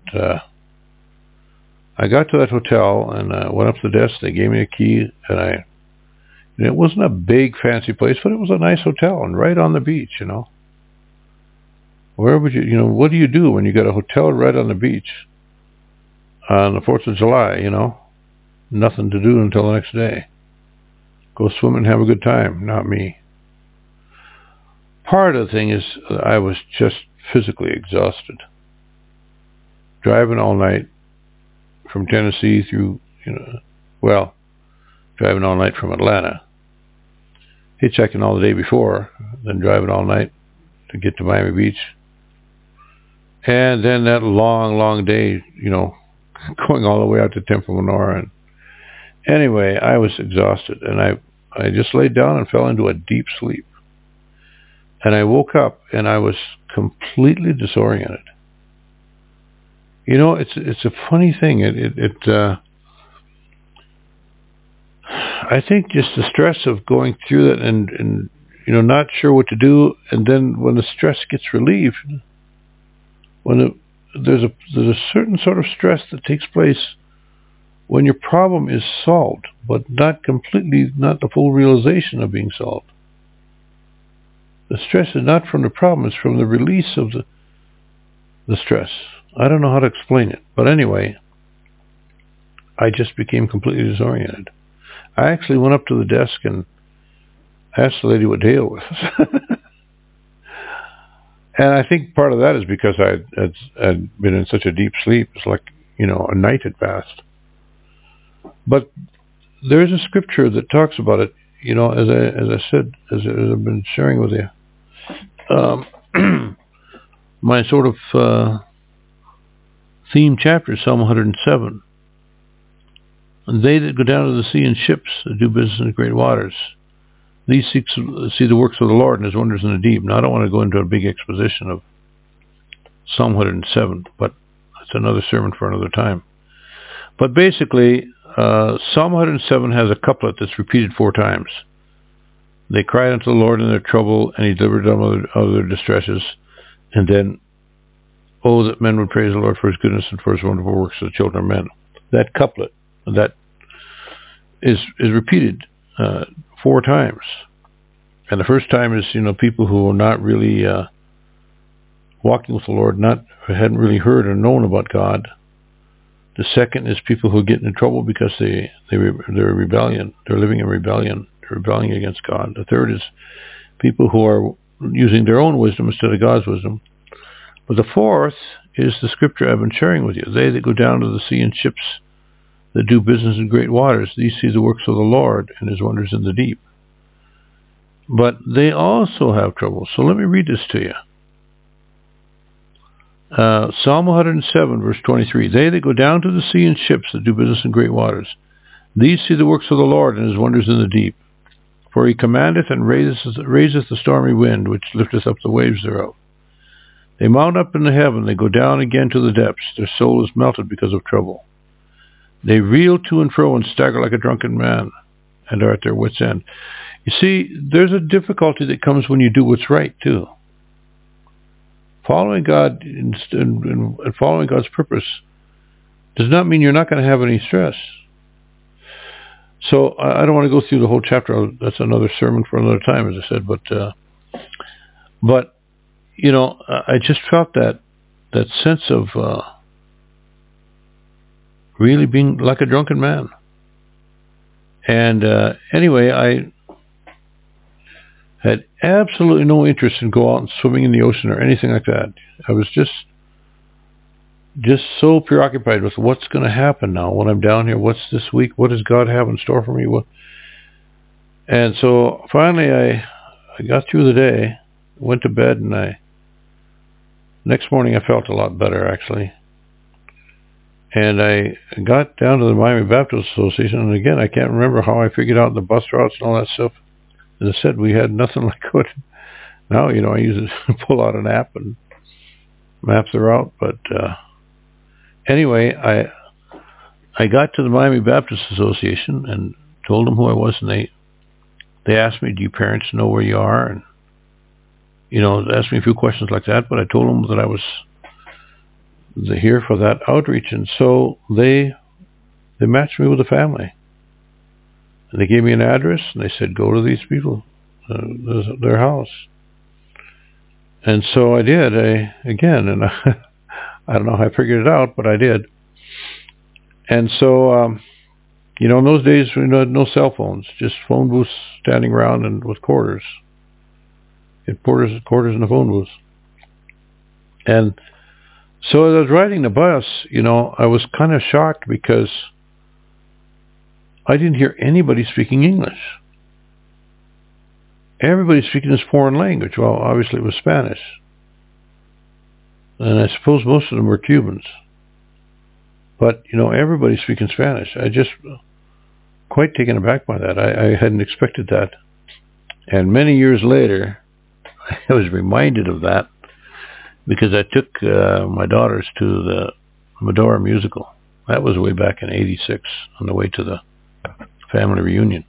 I got to that hotel and went up to the desk. They gave me a key, and it wasn't a big fancy place, but it was a nice hotel and right on the beach, Where would you, what do you do when you got a hotel right on the beach on the 4th of July, Nothing to do until the next day. Go swim and have a good time. Not me. Part of the thing is I was just physically exhausted. Driving all night from Tennessee through, driving all night from Atlanta. Hitchhiking all the day before, then driving all night to get to Miami Beach. And then that long, long day, going all the way out to Temple Menorah. And anyway, I was exhausted, and I just laid down and fell into a deep sleep. And I woke up, and I was completely disoriented. It's a funny thing. I think just the stress of going through that and not sure what to do, and then when the stress gets relieved, there's a certain sort of stress that takes place when your problem is solved, but not the full realization of being solved. The stress is not from the problem, it's from the release of the stress. I don't know how to explain it, but anyway, I just became completely disoriented. I actually went up to the desk and asked the lady what day it was. And I think part of that is because I'd been in such a deep sleep. It's like, a night had passed. But there's a scripture that talks about it, as I said, as I've been sharing with you. My sort of theme chapter, Psalm 107. And they that go down to the sea in ships that do business in great waters, these see the works of the Lord and his wonders in the deep. Now, I don't want to go into a big exposition of Psalm 107, but that's another sermon for another time. But basically, Psalm 107 has a couplet that's repeated 4 times. They cried unto the Lord in their trouble, and he delivered them out of their distresses. And then, oh, that men would praise the Lord for his goodness and for his wonderful works to the children of men. That couplet, that is repeated 4 times. And the first time is, people who are not really walking with the Lord, hadn't really heard or known about God. The second is people who get into trouble because they're rebellion. They're living in rebellion. They're rebelling against God. The third is people who are using their own wisdom instead of God's wisdom. But the fourth is the scripture I've been sharing with you. They that go down to the sea in ships that do business in great waters, these see the works of the Lord and his wonders in the deep. But they also have trouble. So let me read this to you. Psalm 107, verse 23. They that go down to the sea in ships that do business in great waters, these see the works of the Lord and his wonders in the deep. For he commandeth and raiseth the stormy wind, which lifteth up the waves thereof. They mount up in the heaven, they go down again to the depths. Their soul is melted because of trouble. They reel to and fro and stagger like a drunken man, and are at their wits' end. You see, there's a difficulty that comes when you do what's right, too. Following God and following God's purpose does not mean you're not going to have any stress. So I don't want to go through the whole chapter. That's another sermon for another time, as I said. But I just felt that sense of really being like a drunken man. And anyway, I had absolutely no interest in go out and swimming in the ocean or anything like that. I was just so preoccupied with what's going to happen now when I'm down here. What's this week? What does God have in store for me? And so finally I got through the day, went to bed, and next morning I felt a lot better, actually. And I got down to the Miami Baptist Association, and again, I can't remember how I figured out the bus routes and all that stuff. As I said, we had nothing like it. Now, I use it, pull out an app and map the route. But anyway, I got to the Miami Baptist Association and told them who I was, and they asked me, do your parents know where you are? And, asked me a few questions like that, but I told them that I was here for that outreach. And so they matched me with a family. And they gave me an address, and they said, go to these people, their house. And so I did, again, and I don't know how I figured it out, but I did. And so, in those days, we had no cell phones, just phone booths standing around and with quarters. You had quarters in the phone booths. And so as I was riding the bus, I was kind of shocked because I didn't hear anybody speaking English. Everybody speaking this foreign language. Well, obviously it was Spanish. And I suppose most of them were Cubans. But, everybody's speaking Spanish. I just quite taken aback by that. I hadn't expected that. And many years later, I was reminded of that because I took my daughters to the Medora musical. That was way back in '86 on the way to the family reunion.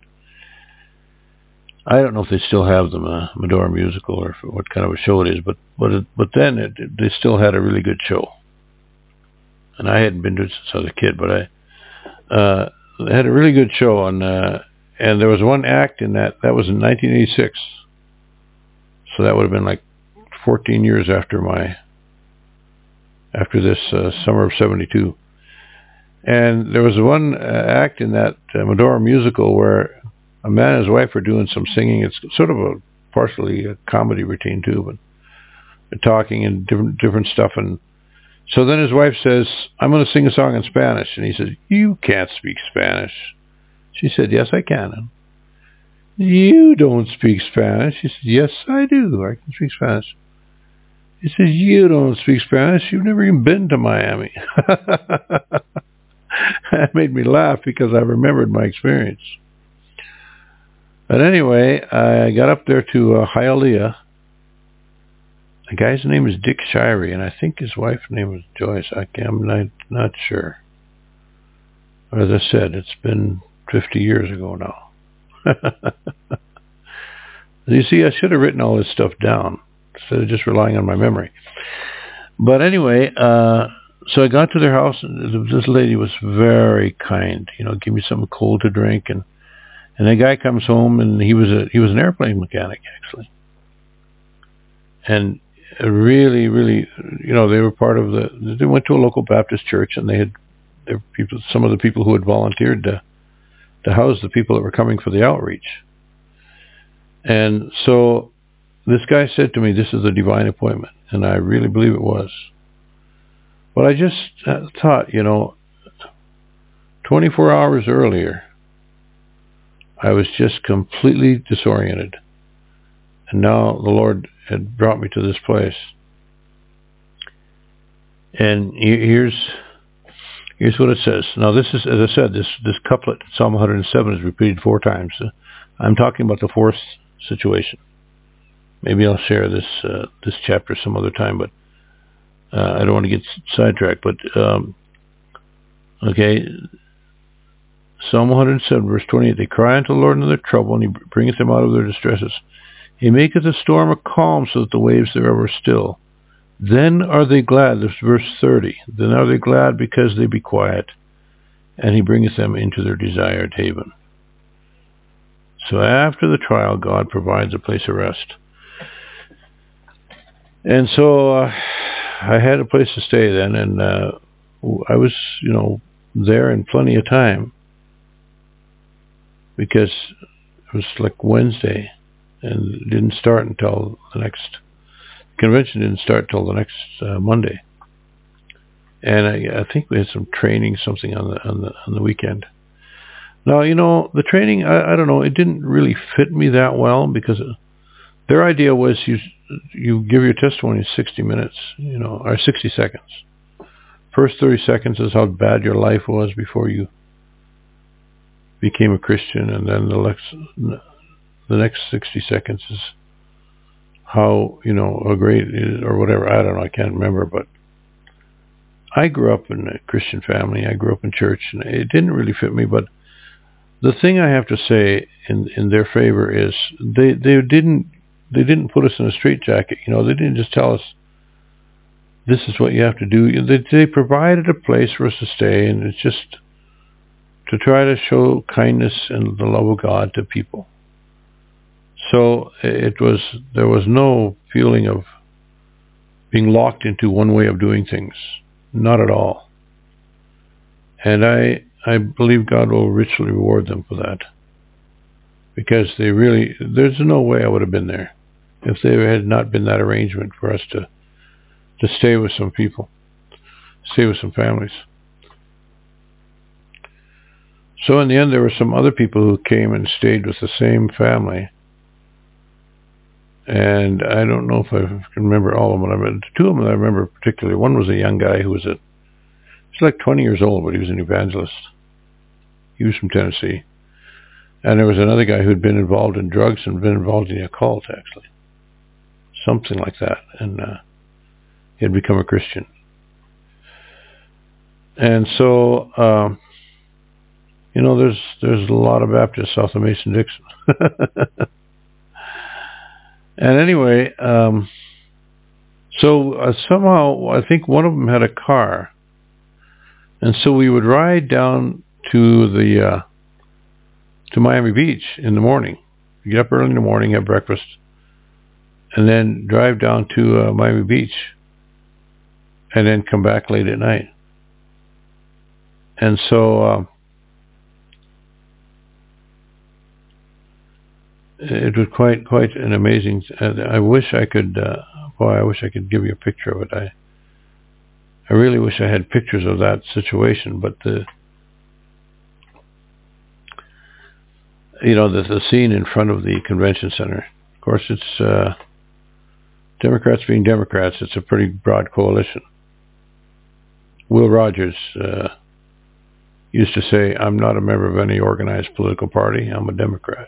I don't know if they still have the Medora musical or what kind of a show it is, but then they still had a really good show. And I hadn't been to it since I was a kid, but they had a really good show, and there was one act in that was in 1986. So that would have been like 14 years after this summer of '72. And there was one act in that Medora musical where a man and his wife were doing some singing. It's sort of a partially a comedy routine too, but they're talking and different stuff. And so then his wife says, "I'm going to sing a song in Spanish." And he says, "You can't speak Spanish." She said, "Yes, I can." "You don't speak Spanish." He said, "Yes, I do. I can speak Spanish." He says, "You don't speak Spanish. You've never even been to Miami." That made me laugh because I remembered my experience. But anyway, I got up there to Hialeah. The guy's name is Dick Shirey, and I think his wife's name was Joyce. I'm not sure. As I said, it's been 50 years ago now. You see, I should have written all this stuff down instead of just relying on my memory. But anyway, so I got to their house, and this lady was very kind. Give me something cold to drink, and the guy comes home, and he was an airplane mechanic actually, and really, really, they were part of they went to a local Baptist church, and there were people, some of the people who had volunteered to house the people that were coming for the outreach. And so this guy said to me, "This is a divine appointment," and I really believe it was. But I just thought, 24 hours earlier, I was just completely disoriented. And now the Lord had brought me to this place. And here's what it says. Now this is, as I said, this couplet, Psalm 107, is repeated 4 times. I'm talking about the fourth situation. Maybe I'll share this chapter some other time, but I don't want to get sidetracked. But okay, Psalm 107, verse 28. They cry unto the Lord in their trouble, and He bringeth them out of their distresses. He maketh a storm a calm, so that the waves thereof are still. Then are they glad. This is verse 30. Then are they glad because they be quiet, and He bringeth them into their desired haven. So after the trial, God provides a place of rest. And so I had a place to stay then, and I was, there in plenty of time, because it was like Wednesday, and it didn't start until the next convention didn't start till the next Monday. And I think we had some training, something on the weekend. Now, the training, I don't know, it didn't really fit me that well, because their idea was you give your testimony in 60 minutes, or 60 seconds. First 30 seconds is how bad your life was before you became a Christian, and then the next 60 seconds is how, a great, or whatever, I don't know, I can't remember, but I grew up in a Christian family, I grew up in church, and it didn't really fit me. But the thing I have to say in their favor is they didn't put us in a straitjacket. They didn't just tell us, this is what you have to do. They provided a place for us to stay, and it's just to try to show kindness and the love of God to people. So there was no feeling of being locked into one way of doing things. Not at all. And I believe God will richly reward them for that. Because there's no way I would have been there if there had not been that arrangement for us to stay with some people, stay with some families. So in the end, there were some other people who came and stayed with the same family. And I don't know if I can remember all of them, but 2 of them I remember particularly. One was a young guy who was he's like 20 years old, but he was an evangelist. He was from Tennessee. And there was another guy who'd been involved in drugs and been involved in the occult, actually. Something like that. And he had become a Christian. And so, there's a lot of Baptists south of Mason-Dixon. And anyway, so somehow I think one of them had a car, and so we would ride down to to Miami Beach in the morning. Get up early in the morning, have breakfast, and then drive down to Miami Beach, and then come back late at night. And so it was quite an amazing. I wish I could. I wish I could give you a picture of it. I really wish I had pictures of that situation. But the scene in front of the convention center. Of course, it's Democrats being Democrats. It's a pretty broad coalition. Will Rogers used to say, "I'm not a member of any organized political party. I'm a Democrat."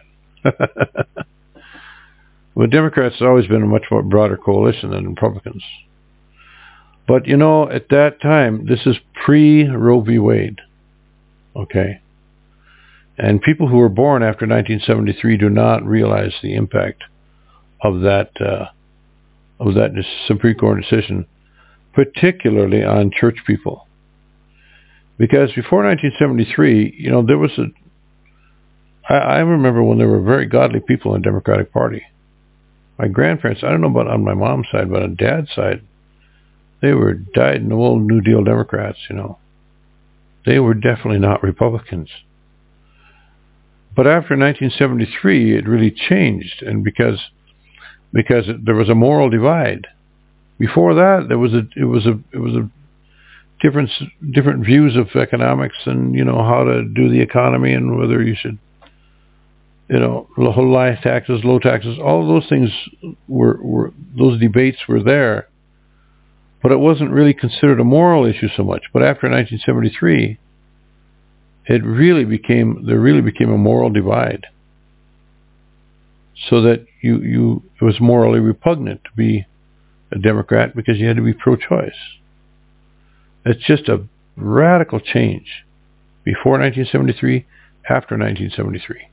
Well, Democrats have always been a much more broader coalition than Republicans. But, at that time, this is pre-Roe v. Wade, okay? And people who were born after 1973 do not realize the impact of that Supreme Court decision, particularly on church people. Because before 1973, there was I remember when there were very godly people in the Democratic Party. My grandparents, I don't know about on my mom's side, but on Dad's side, they were dyed-in-the-wool New Deal Democrats, They were definitely not Republicans. But after 1973, it really changed, and because there was a moral divide. Before that, it was a different views of economics and how to do the economy and whether you should high taxes, low taxes. All those things were those debates were there, but it wasn't really considered a moral issue so much. But after 1973, there really became a moral divide, so that it was morally repugnant to be a Democrat because you had to be pro-choice. It's just a radical change before 1973, after 1973.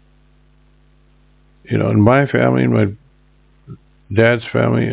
In my family, in my dad's family,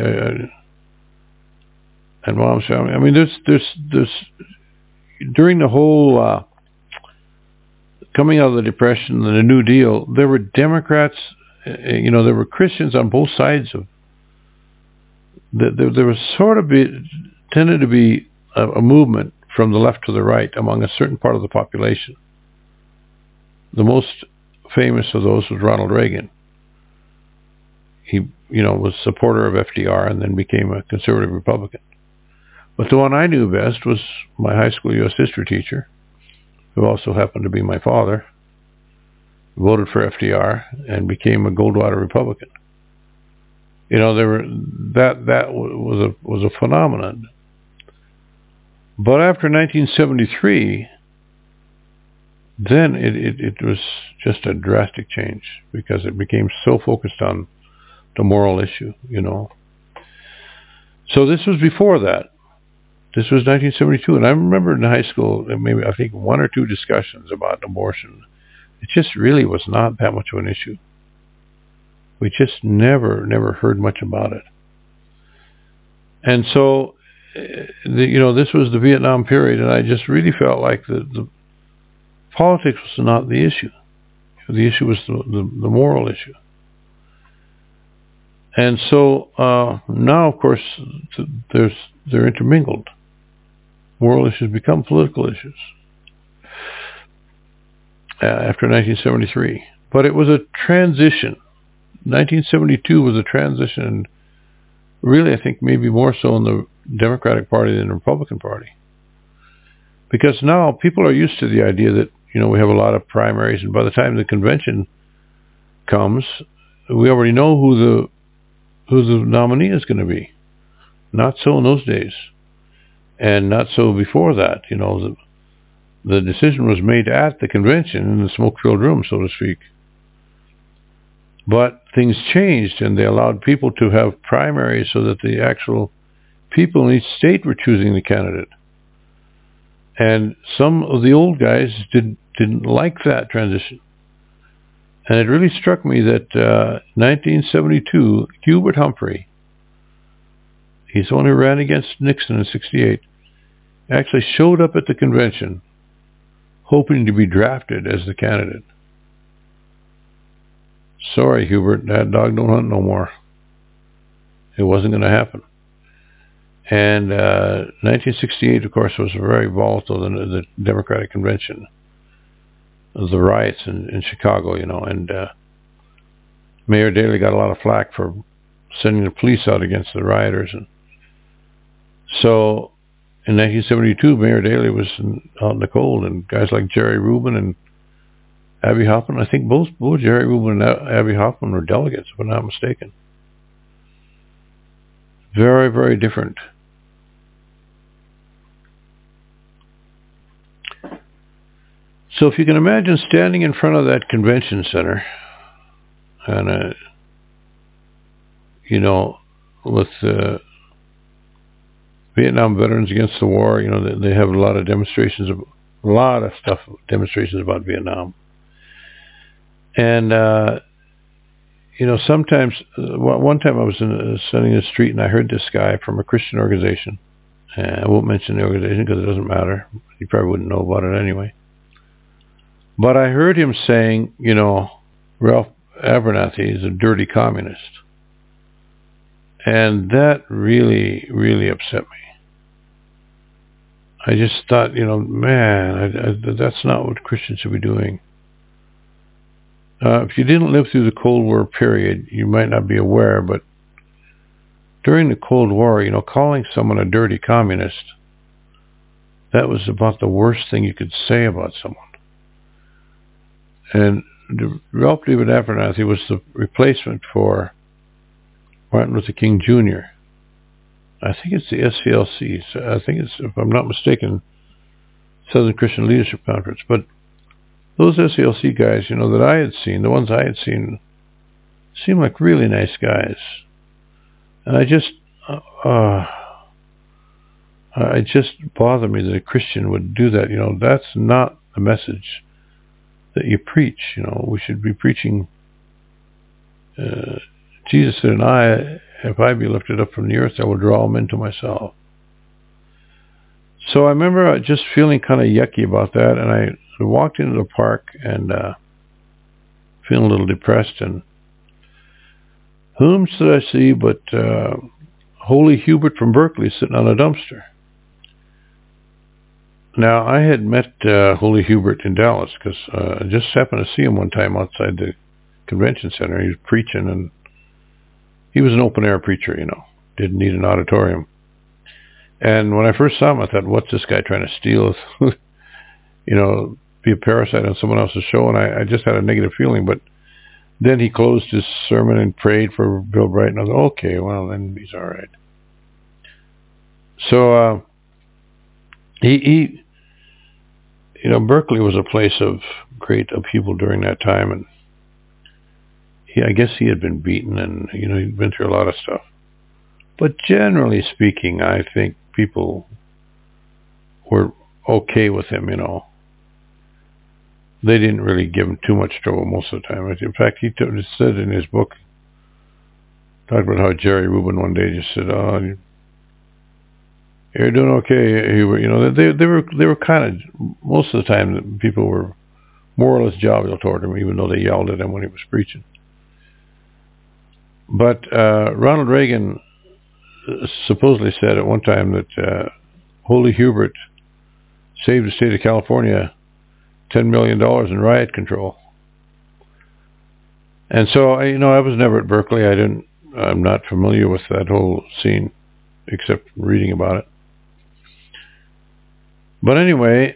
and mom's family. I mean, there's during the whole coming out of the Depression and the New Deal, there were Democrats. There were Christians on both sides of. There was tended to be a movement from the left to the right among a certain part of the population. The most famous of those was Ronald Reagan. He, was a supporter of FDR and then became a conservative Republican. But the one I knew best was my high school U.S. history teacher, who also happened to be my father, voted for FDR and became a Goldwater Republican. That was a phenomenon. But after 1973, then it was just a drastic change because it became so focused on the moral issue, So this was before that. This was 1972, and I remember in high school, maybe I think one or two discussions about abortion. It just really was not that much of an issue. We just never heard much about it. And so, this was the Vietnam period, and I just really felt like the politics was not the issue. The issue was the moral issue. And so now, of course, they're intermingled. Moral issues become political issues after 1973. But it was a transition. 1972 was a transition, and really I think maybe more so in the Democratic Party than the Republican Party. Because now people are used to the idea that, we have a lot of primaries, and by the time the convention comes, we already know who the nominee is going to be. Not so in those days. And not so before that. The decision was made at the convention in the smoke-filled room, so to speak. But things changed, and they allowed people to have primaries so that the actual people in each state were choosing the candidate. And some of the old guys didn't like that transition. And it really struck me that 1972, Hubert Humphrey, he's the one who ran against Nixon in 1968, actually showed up at the convention hoping to be drafted as the candidate. Sorry, Hubert, that dog don't hunt no more. It wasn't going to happen. And 1968, of course, was very volatile in the Democratic Convention. The riots in Chicago, and Mayor Daley got a lot of flack for sending the police out against the rioters. And so in 1972, Mayor Daley was out in the cold, and guys like Jerry Rubin and Abbie Hoffman, I think both Jerry Rubin and Abbie Hoffman were delegates, if I'm not mistaken. Very, very different. So if you can imagine standing in front of that convention center and, with Vietnam veterans against the war, they have a lot of demonstrations about Vietnam. And, sometimes, one time I was standing in the street and I heard this guy from a Christian organization. I won't mention the organization because it doesn't matter. You probably wouldn't know about it anyway. But I heard him saying, Ralph Abernathy is a dirty communist. And that really, really upset me. I just thought, man, that's not what Christians should be doing. If you didn't live through the Cold War period, you might not be aware, but during the Cold War, calling someone a dirty communist, that was about the worst thing you could say about someone. And Ralph David Abernathy was the replacement for Martin Luther King Jr. I think it's the SCLC. I think it's, if I'm not mistaken, Southern Christian Leadership Conference. But those SCLC guys, that I had seen, the ones I had seen, seemed like really nice guys. And it just bothered me that a Christian would do that. That's not the message that you preach. We should be preaching. Jesus said, if I be lifted up from the earth, I will draw them into myself. So I remember just feeling kind of yucky about that, and I walked into the park and feeling a little depressed, and whom should I see but Holy Hubert from Berkeley sitting on a dumpster. Now, I had met Holy Hubert in Dallas because I just happened to see him one time outside the convention center. He was preaching, and he was an open-air preacher, didn't need an auditorium. And when I first saw him, I thought, what's this guy trying to steal? Be a parasite on someone else's show, and I just had a negative feeling. But then he closed his sermon and prayed for Bill Bright, and I thought, okay, well, then he's all right. So he Berkeley was a place of great upheaval during that time, and I guess he had been beaten, and he'd been through a lot of stuff. But generally speaking, I think people were okay with him. They didn't really give him too much trouble most of the time. In fact, he said in his book, talked about how Jerry Rubin one day just said, "Oh, you're doing okay, Hubert." They were kind of, most of the time, people were more or less jovial toward him, even though they yelled at him when he was preaching. But Ronald Reagan supposedly said at one time that Holy Hubert saved the state of California $10 million in riot control. And so, I was never at Berkeley. I'm not familiar with that whole scene, except reading about it. But anyway,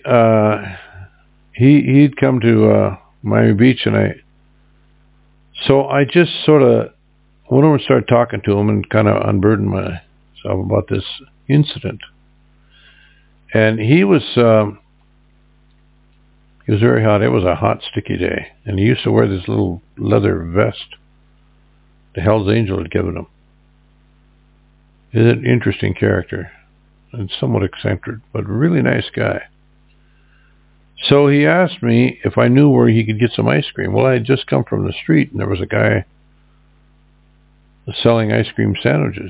he'd come to Miami Beach, and I just sort of went over and started talking to him and kind of unburdened myself about this incident. And he was very hot. It was a hot, sticky day. And he used to wear this little leather vest the Hell's Angel had given him. He's an interesting character and somewhat eccentric, but a really nice guy. So he asked me if I knew where he could get some ice cream. Well, I had just come from the street, and there was a guy selling ice cream sandwiches,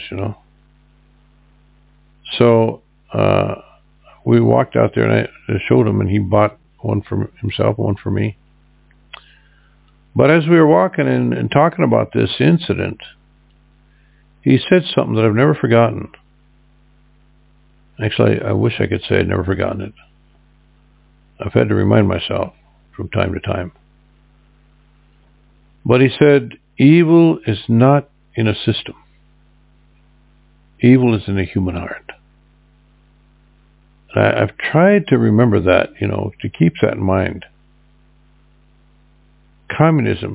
So we walked out there, and I showed him, and he bought one for himself, one for me. But as we were walking and talking about this incident, he said something that I've never forgotten. Actually, I wish I could say I'd never forgotten it. I've had to remind myself from time to time. But he said, evil is not in a system. Evil is in the human heart. And I've tried to remember that, to keep that in mind. Communist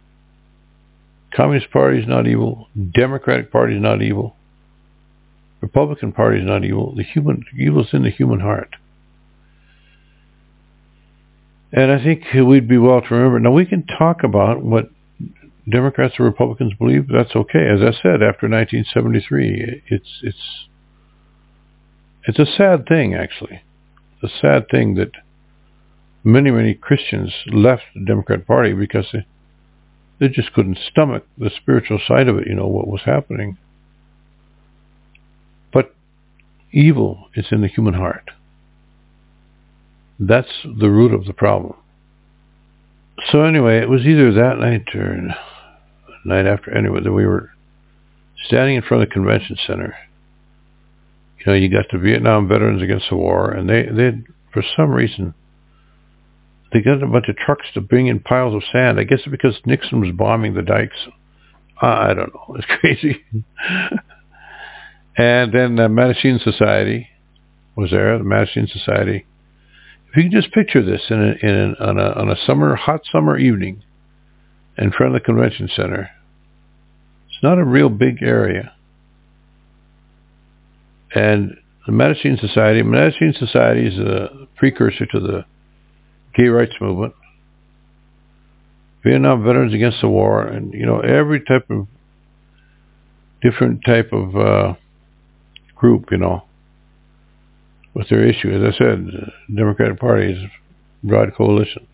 Party is not evil. Democratic Party is not evil. Republican Party is not evil. The evil is in the human heart. And I think we'd be well to remember. Now, we can talk about what Democrats or Republicans believe. That's okay. As I said, after 1973, it's a sad thing, actually. It's a sad thing that many, many Christians left the Democrat Party because they just couldn't stomach the spiritual side of it, what was happening. But evil is in the human heart. That's the root of the problem. So anyway, it was either that night or night after, anyway, that we were standing in front of the convention center. You got the Vietnam Veterans Against the War, and they for some reason, they got a bunch of trucks to bring in piles of sand. I guess it's because Nixon was bombing the dikes. I don't know. It's crazy. And then the Mattachine Society was there, the Mattachine Society. If you can just picture this on a hot summer evening in front of the convention center. It's not a real big area. And the Mattachine Society is a precursor to the gay rights movement. Vietnam Veterans Against the War, and every different type of group, with their issue. As I said, the Democratic Party is a broad coalition.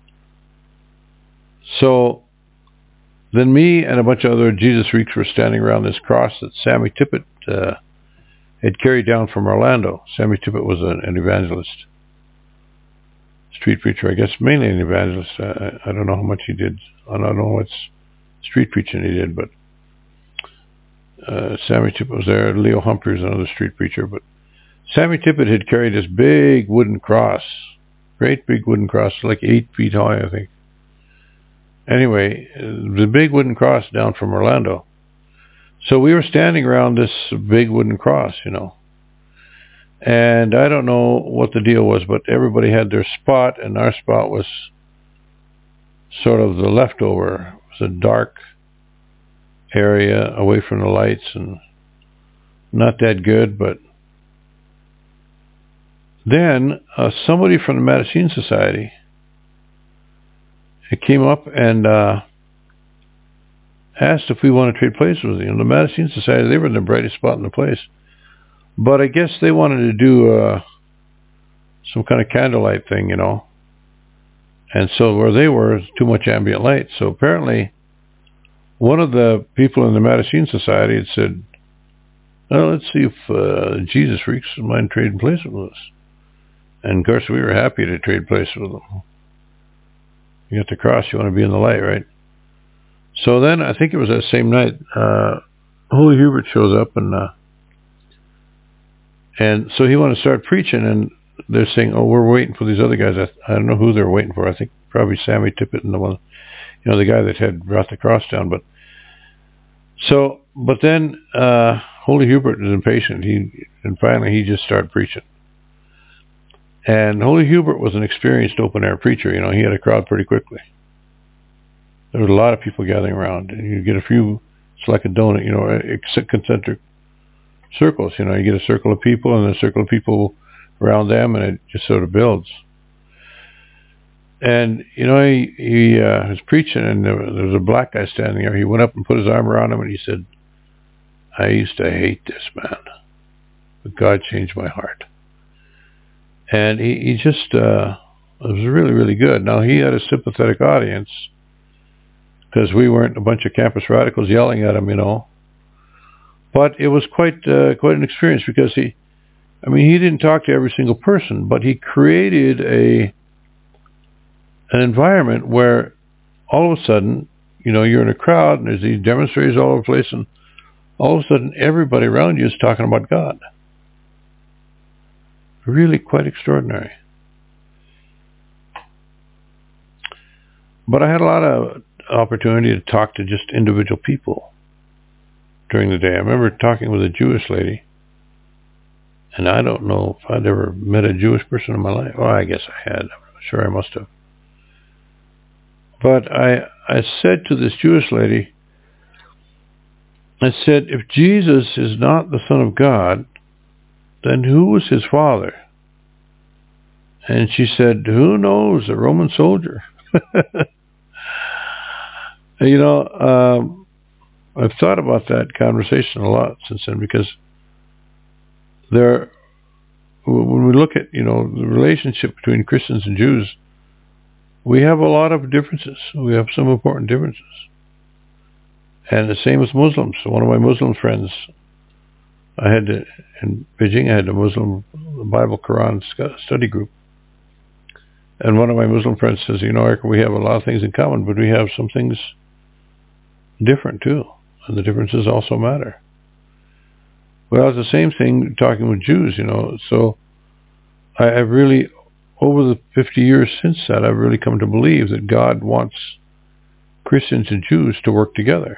So then me and a bunch of other Jesus freaks were standing around this cross that Sammy Tippett had carried down from Orlando. Sammy Tippett was an evangelist, street preacher, I guess, mainly an evangelist. I don't know how much he did. I don't know what street preaching he did, but Sammy Tippett was there. Leo Humphrey was another street preacher, but Sammy Tippett had carried this big wooden cross, great big wooden cross, like 8 feet high, I think. Anyway, the big wooden cross down from Orlando. So we were standing around this big wooden cross, and I don't know what the deal was, but everybody had their spot, and our spot was sort of the leftover. It was a dark area away from the lights and not that good, but then somebody from the Mattachine Society came up and asked if we want to trade places with them. The Mattachine Society, they were in the brightest spot in the place. But I guess they wanted to do some kind of candlelight thing, And so where they were, too much ambient light. So apparently one of the people in the Mattachine Society had said, well, let's see if Jesus freaks mind trading places with us. And of course, we were happy to trade places with them. You got the cross, you want to be in the light, right? So then, I think it was that same night, Holy Hubert shows up, and so he wanted to start preaching, and they're saying, oh, we're waiting for these other guys. I don't know who they're waiting for. I think probably Sammy Tippett and the one, the guy that had brought the cross down. But then Holy Hubert is impatient. And finally he just started preaching. And Holy Hubert was an experienced open-air preacher. He had a crowd pretty quickly. There was a lot of people gathering around. And you get a few, it's like a donut, concentric circles. You get a circle of people and a circle of people around them, and it just sort of builds. And, he was preaching, and there was a black guy standing there. He went up and put his arm around him, and he said, I used to hate this man, but God changed my heart. And he just, it was really, really good. Now, he had a sympathetic audience because we weren't a bunch of campus radicals yelling at him, But it was quite an experience because he didn't talk to every single person, but he created an environment where all of a sudden, you're in a crowd and there's these demonstrators all over the place, and all of a sudden everybody around you is talking about God. Really quite extraordinary. But I had a lot of opportunity to talk to just individual people during the day. I remember talking with a Jewish lady, and I don't know if I'd ever met a Jewish person in my life. Well, I guess I had. I'm sure I must have. But I said to this Jewish lady, I said, if Jesus is not the Son of God, then who was his father? And she said, who knows, a Roman soldier. You know, I've thought about that conversation a lot since then, because when we look at, you know, the relationship between Christians and Jews, we have a lot of differences. We have some important differences. And the same with Muslims. One of my Muslim friends, in Beijing, I had a Muslim Bible Quran study group. And one of my Muslim friends says, you know, Eric, we have a lot of things in common, but we have some things different too. And the differences also matter. Well, it's the same thing talking with Jews, you know. So I've really, over the 50 years since that, I've really come to believe that God wants Christians and Jews to work together.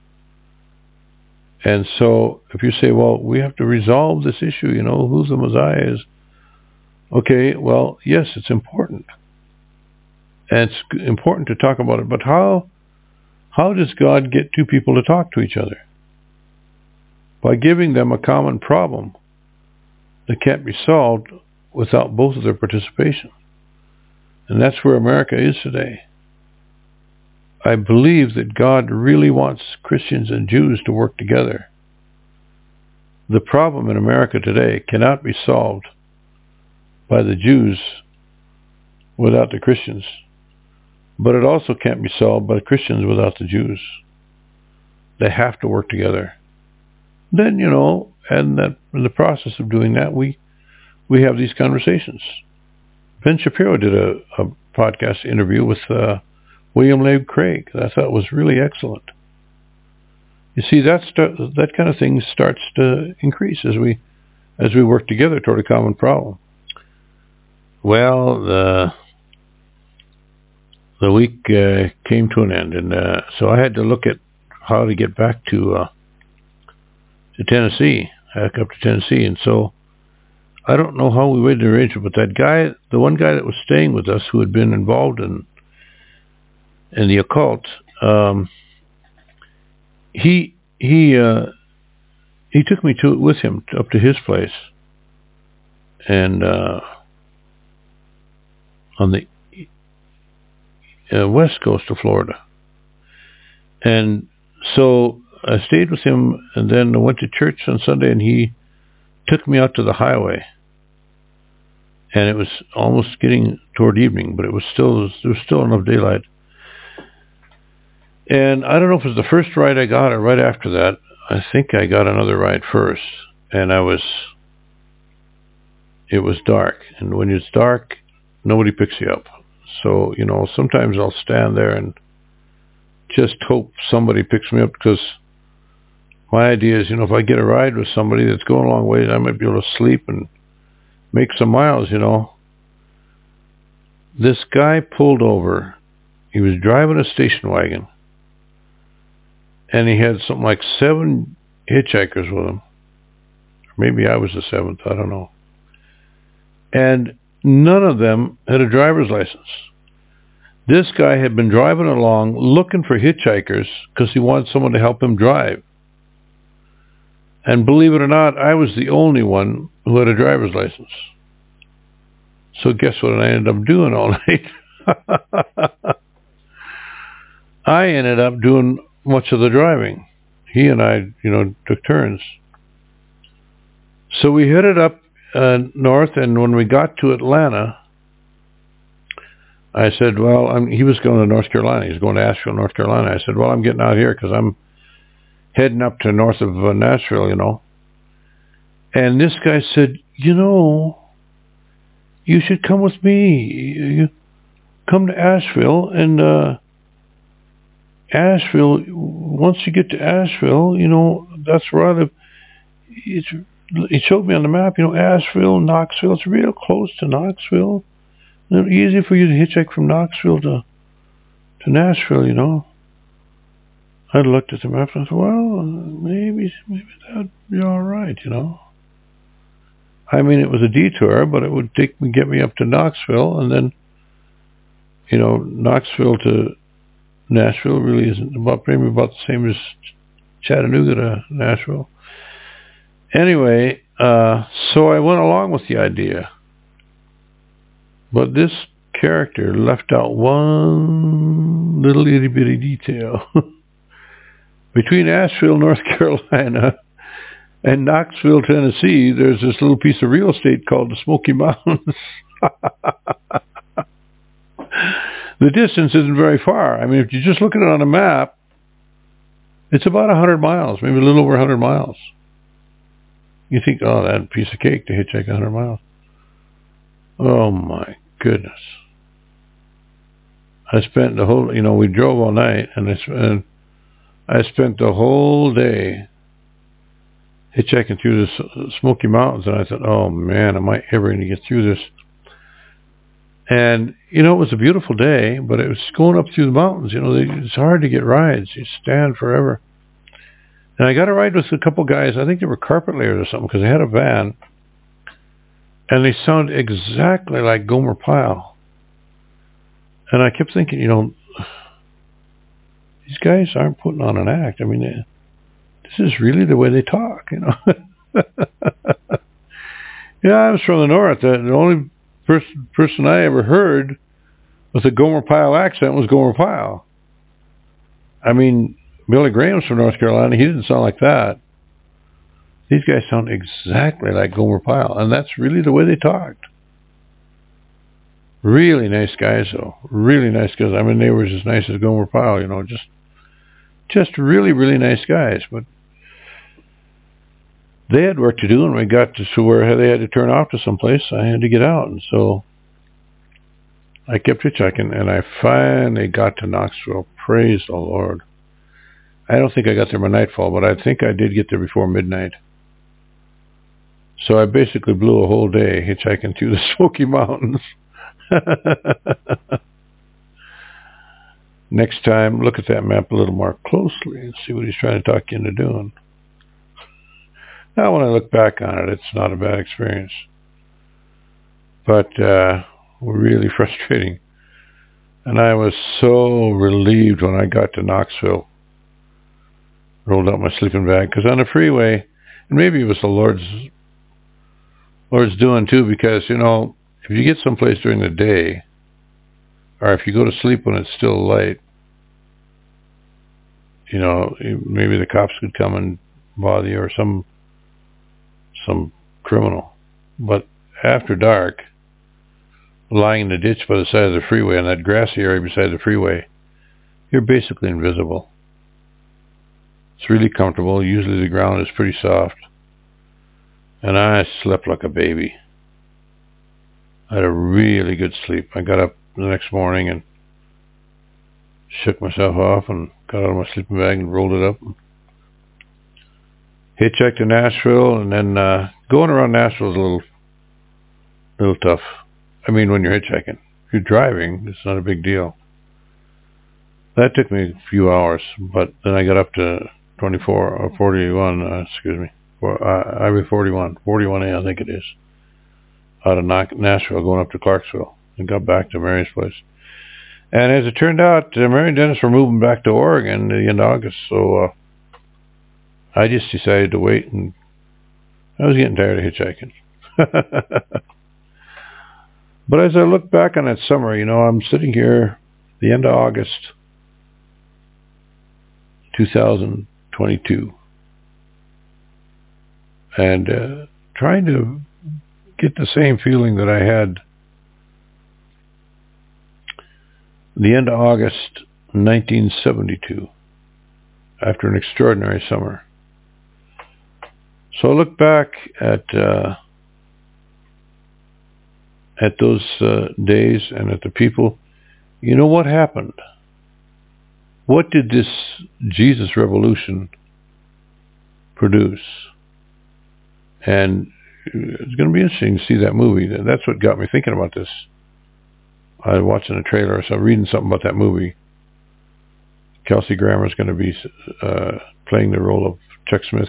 And so if you say, well, we have to resolve this issue, you know, who the Messiah is. Okay, well, yes, it's important. And it's important to talk about it. But how does God get two people to talk to each other? By giving them a common problem that can't be solved without both of their participation. And that's where America is today. I believe that God really wants Christians and Jews to work together. The problem in America today cannot be solved by the Jews without the Christians. But it also can't be solved by the Christians without the Jews. They have to work together. Then, you know, and that in the process of doing that, we have these conversations. Ben Shapiro did a podcast interview with William Lane Craig that I thought was really excellent. You see, that kind of thing starts to increase as we work together toward a common problem. Well, the week came to an end, and so I had to look at how to get back to Tennessee, back up to Tennessee. And so I don't know how we made the arrangement, but that guy, the one guy that was staying with us who had been involved in the occult, he took me with him up to his place, and on the west coast of Florida. And so I stayed with him, and then I went to church on Sunday, and he took me out to the highway. And it was almost getting toward evening, but there was still enough daylight. And I don't know if it was the first ride I got or right after that. I think I got another ride first, and it was dark. And when it's dark, nobody picks you up. So, you know, sometimes I'll stand there and just hope somebody picks me up, because my idea is, you know, if I get a ride with somebody that's going a long way, I might be able to sleep and make some miles, you know. This guy pulled over. He was driving a station wagon, and he had something like 7 hitchhikers with him. Maybe I was the 7th, I don't know. And none of them had a driver's license. This guy had been driving along looking for hitchhikers because he wanted someone to help him drive. And believe it or not, I was the only one who had a driver's license. So guess what I ended up doing all night? I ended up doing much of the driving. He and I, you know, took turns. So we headed up north, and when we got to Atlanta, I said, well, he was going to North Carolina. He was going to Asheville, North Carolina. I said, well, I'm getting out here because I'm heading up to north of Nashville, you know. And this guy said, you know, you should come with me. You come to Asheville, and Asheville, once you get to Asheville, you know, that's where I live. he showed me on the map, Asheville, Knoxville. It's real close to Knoxville. It's easy for you to hitchhike from Knoxville to Nashville, I looked at the map and I thought, well, maybe that'd be all right, I mean, it was a detour, but it would get me up to Knoxville, and then, Knoxville to Nashville really isn't maybe about the same as Chattanooga to Nashville. Anyway, so I went along with the idea. But this character left out one little itty-bitty detail. Between Asheville, North Carolina, and Knoxville, Tennessee, there's this little piece of real estate called the Smoky Mountains. The distance isn't very far. I mean, if you just look at it on a map, it's about 100 miles, maybe a little over 100 miles. You think, oh, that's a piece of cake to hitchhike 100 miles. Oh, my goodness. I spent the whole, we drove all night, and I spent the whole day hitchhiking through the Smoky Mountains, and I thought, oh, man, am I ever going to get through this? And, it was a beautiful day, but it was going up through the mountains. It's hard to get rides. You stand forever. And I got a ride with a couple guys. I think they were carpet layers or something, because they had a van. And they sound exactly like Gomer Pyle. And I kept thinking, these guys aren't putting on an act. I mean, this is really the way they talk, Yeah, I was from the north. The only person I ever heard with a Gomer Pyle accent was Gomer Pyle. I mean, Billy Graham's from North Carolina. He didn't sound like that. These guys sound exactly like Gomer Pyle, and that's really the way they talked. Really nice guys, though. Really nice guys. I mean, they were as nice as Gomer Pyle, just really, really nice guys. But they had work to do, and we got to where they had to turn off to someplace. I had to get out, and so I kept hitchhiking, and I finally got to Knoxville. Praise the Lord. I don't think I got there by nightfall, but I think I did get there before midnight. So I basically blew a whole day hitchhiking through the Smoky Mountains. Next time, look at that map a little more closely and see what he's trying to talk you into doing. Now, when I look back on it, it's not a bad experience. But really frustrating. And I was so relieved when I got to Knoxville. Rolled out my sleeping bag, because on the freeway, and maybe it was the Lord's doing too, because, if you get someplace during the day, or if you go to sleep when it's still light, maybe the cops could come and bother you, or some criminal. But after dark, lying in the ditch by the side of the freeway, on that grassy area beside the freeway, you're basically invisible. It's really comfortable. Usually the ground is pretty soft. And I slept like a baby. I had a really good sleep. I got up the next morning and shook myself off and got out of my sleeping bag and rolled it up. Hitchhiked to Nashville, and then going around Nashville is a little tough. I mean, when you're hitchhiking. If you're driving, it's not a big deal. That took me a few hours, but then I got up to 41, Highway 41A, I think it is, out of Nashville, going up to Clarksville, and got back to Mary's place. And as it turned out, Mary and Dennis were moving back to Oregon at the end of August, so I just decided to wait, and I was getting tired of hitchhiking. But as I look back on that summer, I'm sitting here at the end of August 2022, and trying to get the same feeling that I had the end of August 1972, after an extraordinary summer. So I look back at those days and at the people. What happened? What did this Jesus revolution produce? And it's going to be interesting to see that movie. That's what got me thinking about this. I was watching a trailer, so I'm reading something about that movie. Kelsey Grammer is going to be playing the role of Chuck Smith.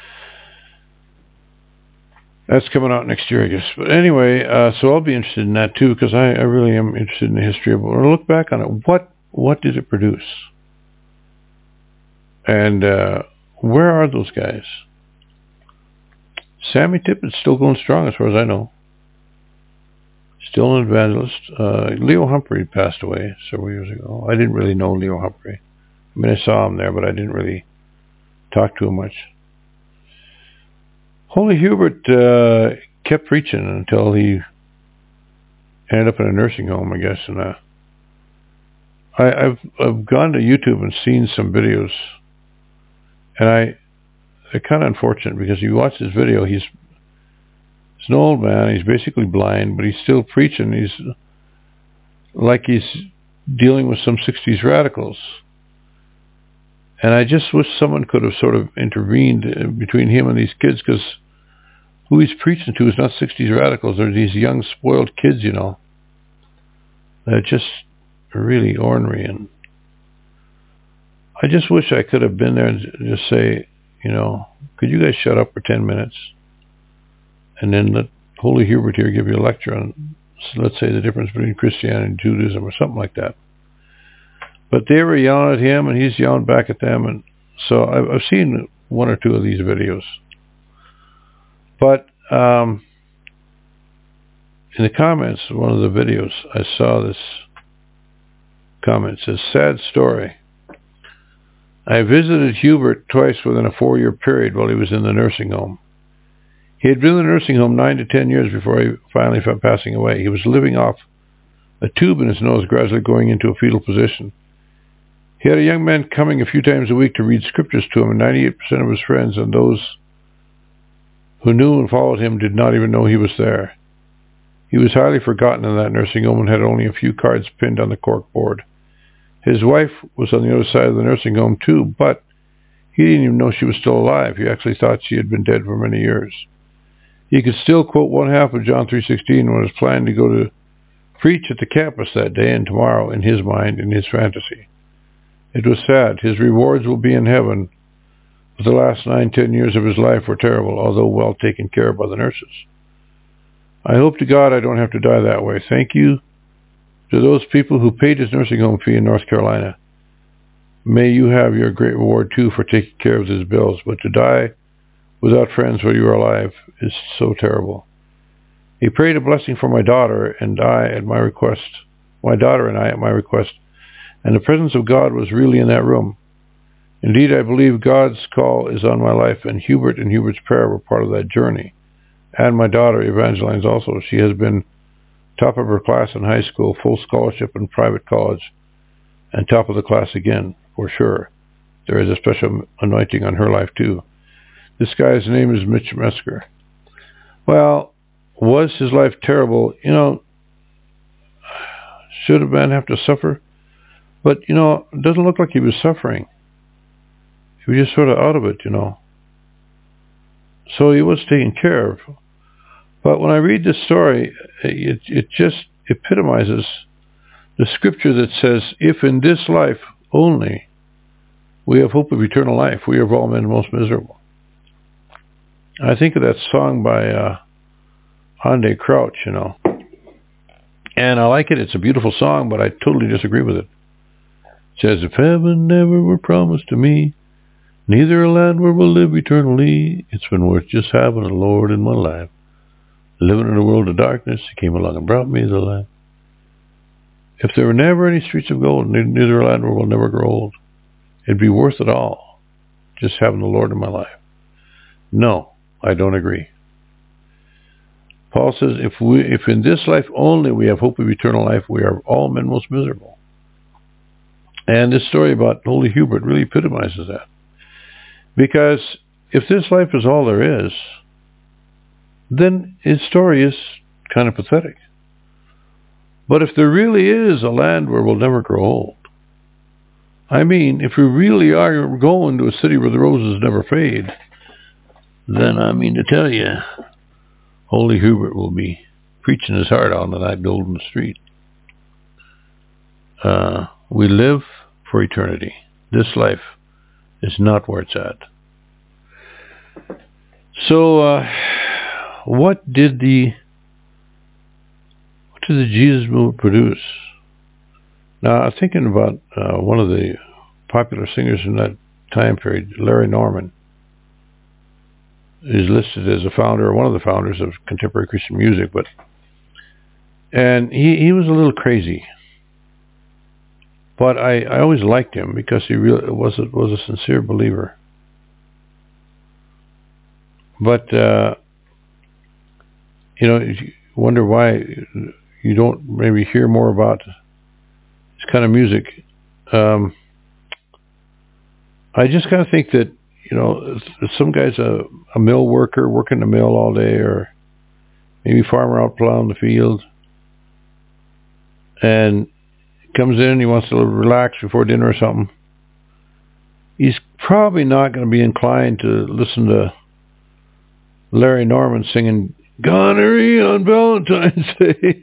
That's coming out next year, I guess. But anyway, so I'll be interested in that too, because I really am interested in the history of it. Or look back on it. What did it produce? And where are those guys? Sammy Tippett's still going strong as far as I know. Still an evangelist. Leo Humphrey passed away several years ago. I didn't really know Leo Humphrey. I mean, I saw him there, but I didn't really talk to him much. Holy Hubert kept preaching until he ended up in a nursing home, I guess. And I've gone to YouTube and seen some videos, and they're kind of unfortunate because you watch this video, he's an old man, he's basically blind, but he's still preaching. He's like he's dealing with some 60s radicals. And I just wish someone could have sort of intervened between him and these kids, because who he's preaching to is not 60s radicals. They're these young, spoiled kids, you know. They're just really ornery. And I just wish I could have been there and just say, you know, could you guys shut up for 10 minutes? And then let Holy Hubert here give you a lecture on, let's say, the difference between Christianity and Judaism or something like that. But they were yelling at him, and he's yelling back at them. And so I've seen one or two of these videos. But in the comments, one of the videos, I saw this comment. It says, sad story. I visited Hubert twice within a 4-year period while he was in the nursing home. He had been in the nursing home 9 to 10 years before he finally felt passing away. He was living off a tube in his nose, gradually going into a fetal position. He had a young man coming a few times a week to read scriptures to him, and 98% of his friends and those who knew and followed him did not even know he was there. He was highly forgotten in that nursing home and had only a few cards pinned on the cork board. His wife was on the other side of the nursing home too, but he didn't even know she was still alive. He actually thought she had been dead for many years. He could still quote one half of John 3:16 when he was planning to go to preach at the campus that day and tomorrow in his mind, in his fantasy. It was sad. His rewards will be in heaven, but the last 9-10 years of his life were terrible, although well taken care of by the nurses. I hope to God I don't have to die that way. Thank you to those people who paid his nursing home fee in North Carolina. May you have your great reward too for taking care of his bills, but to die without friends while you are alive is so terrible. He prayed a blessing for my daughter and I at my request, and the presence of God was really in that room. Indeed, I believe God's call is on my life, and Hubert's prayer were part of that journey. And my daughter, Evangeline's also. She has been top of her class in high school, full scholarship in private college, and top of the class again, for sure. There is a special anointing on her life, too. This guy's name is Mitch Metzger. Well, was his life terrible? You know, should a man have to suffer? But, you know, it doesn't look like he was suffering. He was just sort of out of it, you know. So he was taken care of. But when I read this story, it just epitomizes the scripture that says, if in this life only we have hope of eternal life, we are of all men most miserable. I think of that song by Andraé Crouch, you know. And I like it. It's a beautiful song, but I totally disagree with it. It says, if heaven never were promised to me, neither a land where we'll live eternally, it's been worth just having a Lord in my life. Living in a world of darkness, he came along and brought me the light. If there were never any streets of gold, neither a land where we'll never grow old, it'd be worth it all, just having the Lord in my life. No, I don't agree. Paul says, if in this life only we have hope of eternal life, we are all men most miserable. And this story about Holy Hubert really epitomizes that. Because if this life is all there is, then his story is kind of pathetic. But if there really is a land where we'll never grow old, I mean, if we really are going to a city where the roses never fade, then I mean to tell you, Holy Hubert will be preaching his heart out on that golden street. We live for eternity. This life is not where it's at. So, what did the Jesus movement produce? Now, I'm thinking about one of the popular singers in that time period, Larry Norman, is listed as a founder, or one of the founders of contemporary Christian music, and he was a little crazy. But I always liked him because he really was a sincere believer. But you wonder why you don't maybe hear more about this kind of music. I just kind of think that some guy's a mill worker working the mill all day, or maybe farmer out plowing the field, and comes in, he wants to relax before dinner or something. He's probably not going to be inclined to listen to Larry Norman singing "Connery on Valentine's Day."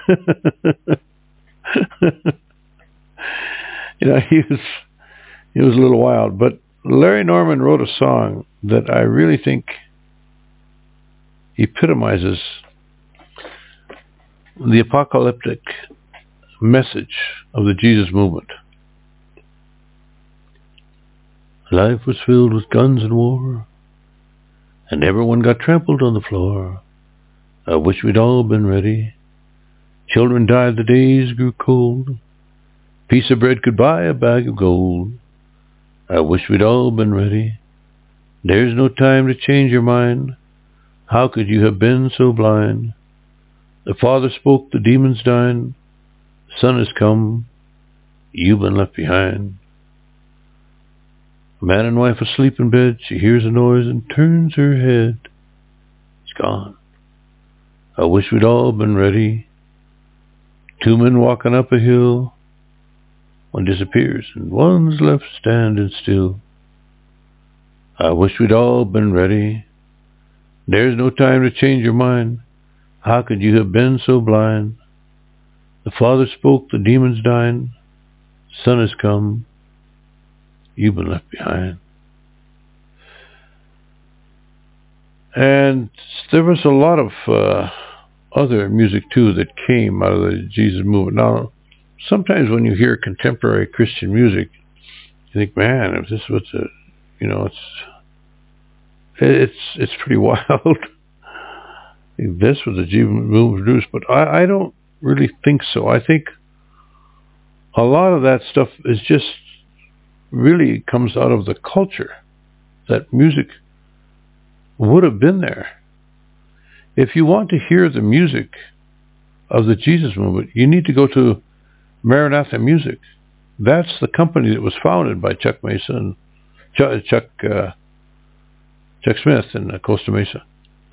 He was a little wild, but Larry Norman wrote a song that I really think epitomizes the apocalyptic message of the Jesus movement. Life was filled with guns and war, and everyone got trampled on the floor. I wish we'd all been ready. Children died, the days grew cold. Piece of bread could buy a bag of gold. I wish we'd all been ready. There's no time to change your mind. How could you have been so blind? The Father spoke, the demons died. The Son has come. You've been left behind. A man and wife asleep in bed. She hears a noise and turns her head. It's gone. I wish we'd all been ready. Two men walking up a hill. One disappears and one's left standing still. I wish we'd all been ready. There's no time to change your mind. How could you have been so blind? The Father spoke, the demons died. Son has come. You've been left behind. And there was a lot of other music too that came out of the Jesus movement. Now, sometimes when you hear contemporary Christian music, you think, man, if this was it's pretty wild. If this was the Jesus movement produced, but I don't really think so. I think a lot of that stuff is just really comes out of the culture. That music would have been there. If you want to hear the music of the Jesus movement, you need to go to Maranatha Music. That's the company that was founded by Chuck Mesa and Chuck Smith in Costa Mesa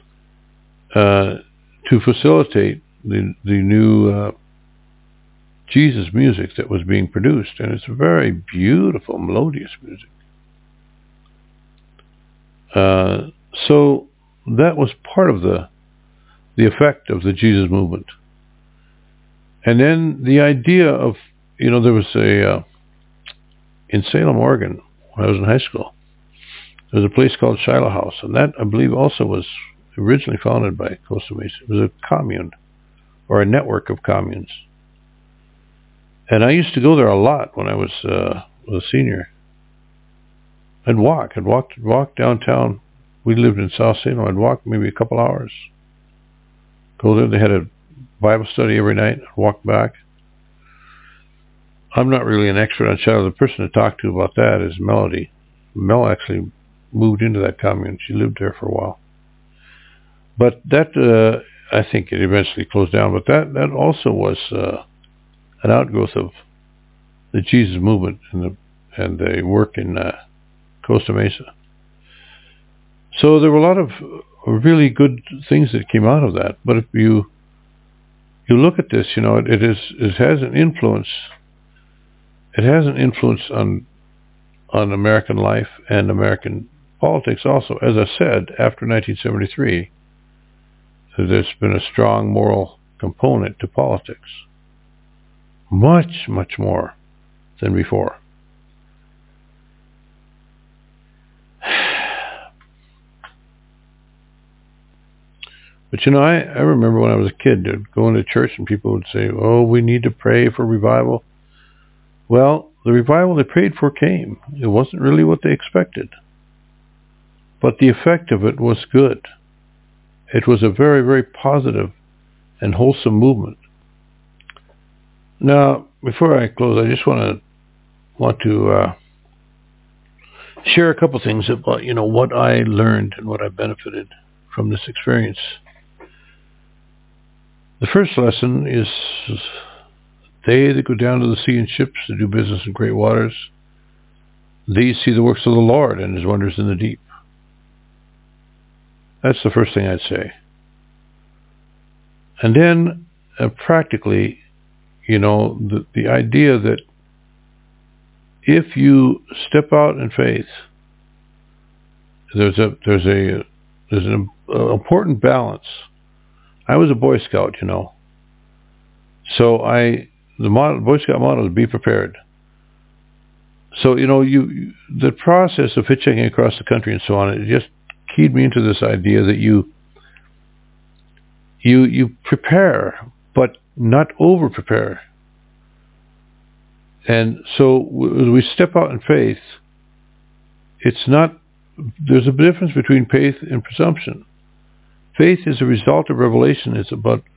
to facilitate the new Jesus music that was being produced, and it's very beautiful, melodious music. So that was part of the effect of the Jesus movement. And then the idea of, there was in Salem, Oregon, when I was in high school, there was a place called Shiloh House, and that, I believe, also was originally founded by Costa Mesa. It was a commune, or a network of communes. And I used to go there a lot when I was a senior. I'd walk downtown. We lived in South Salem. I'd walk maybe a couple hours. Go there. They had a Bible study every night. I'd walk back. I'm not really an expert on Shiloh. The person to talk to about that is Melody. Mel actually moved into that commune. She lived there for a while. But that, I think it eventually closed down. But that also was an outgrowth of the Jesus movement and the work in Costa Mesa. So there were a lot of really good things that came out of that. But if you look at this, it has an influence. It has an influence on American life and American politics also. As I said, after 1973, there's been a strong moral component to politics. Much, much more than before. But I remember when I was a kid going to church and people would say, oh, we need to pray for revival. Well, the revival they prayed for came. It wasn't really what they expected. But the effect of it was good. It was a very, very positive and wholesome movement. Now, before I close, I just want to share a couple things about, what I learned and what I benefited from this experience. The first lesson is, they that go down to the sea in ships to do business in great waters, these see the works of the Lord and his wonders in the deep. That's the first thing I'd say. And then, practically, the idea that if you step out in faith, there's an important balance. I was a Boy Scout, so the Boy Scout motto is be prepared. So the process of hitchhiking across the country and so on, it just keyed me into this idea that you prepare, but not over prepare. And so we step out in faith. There's a difference between faith and presumption. Faith is a result of revelation. It's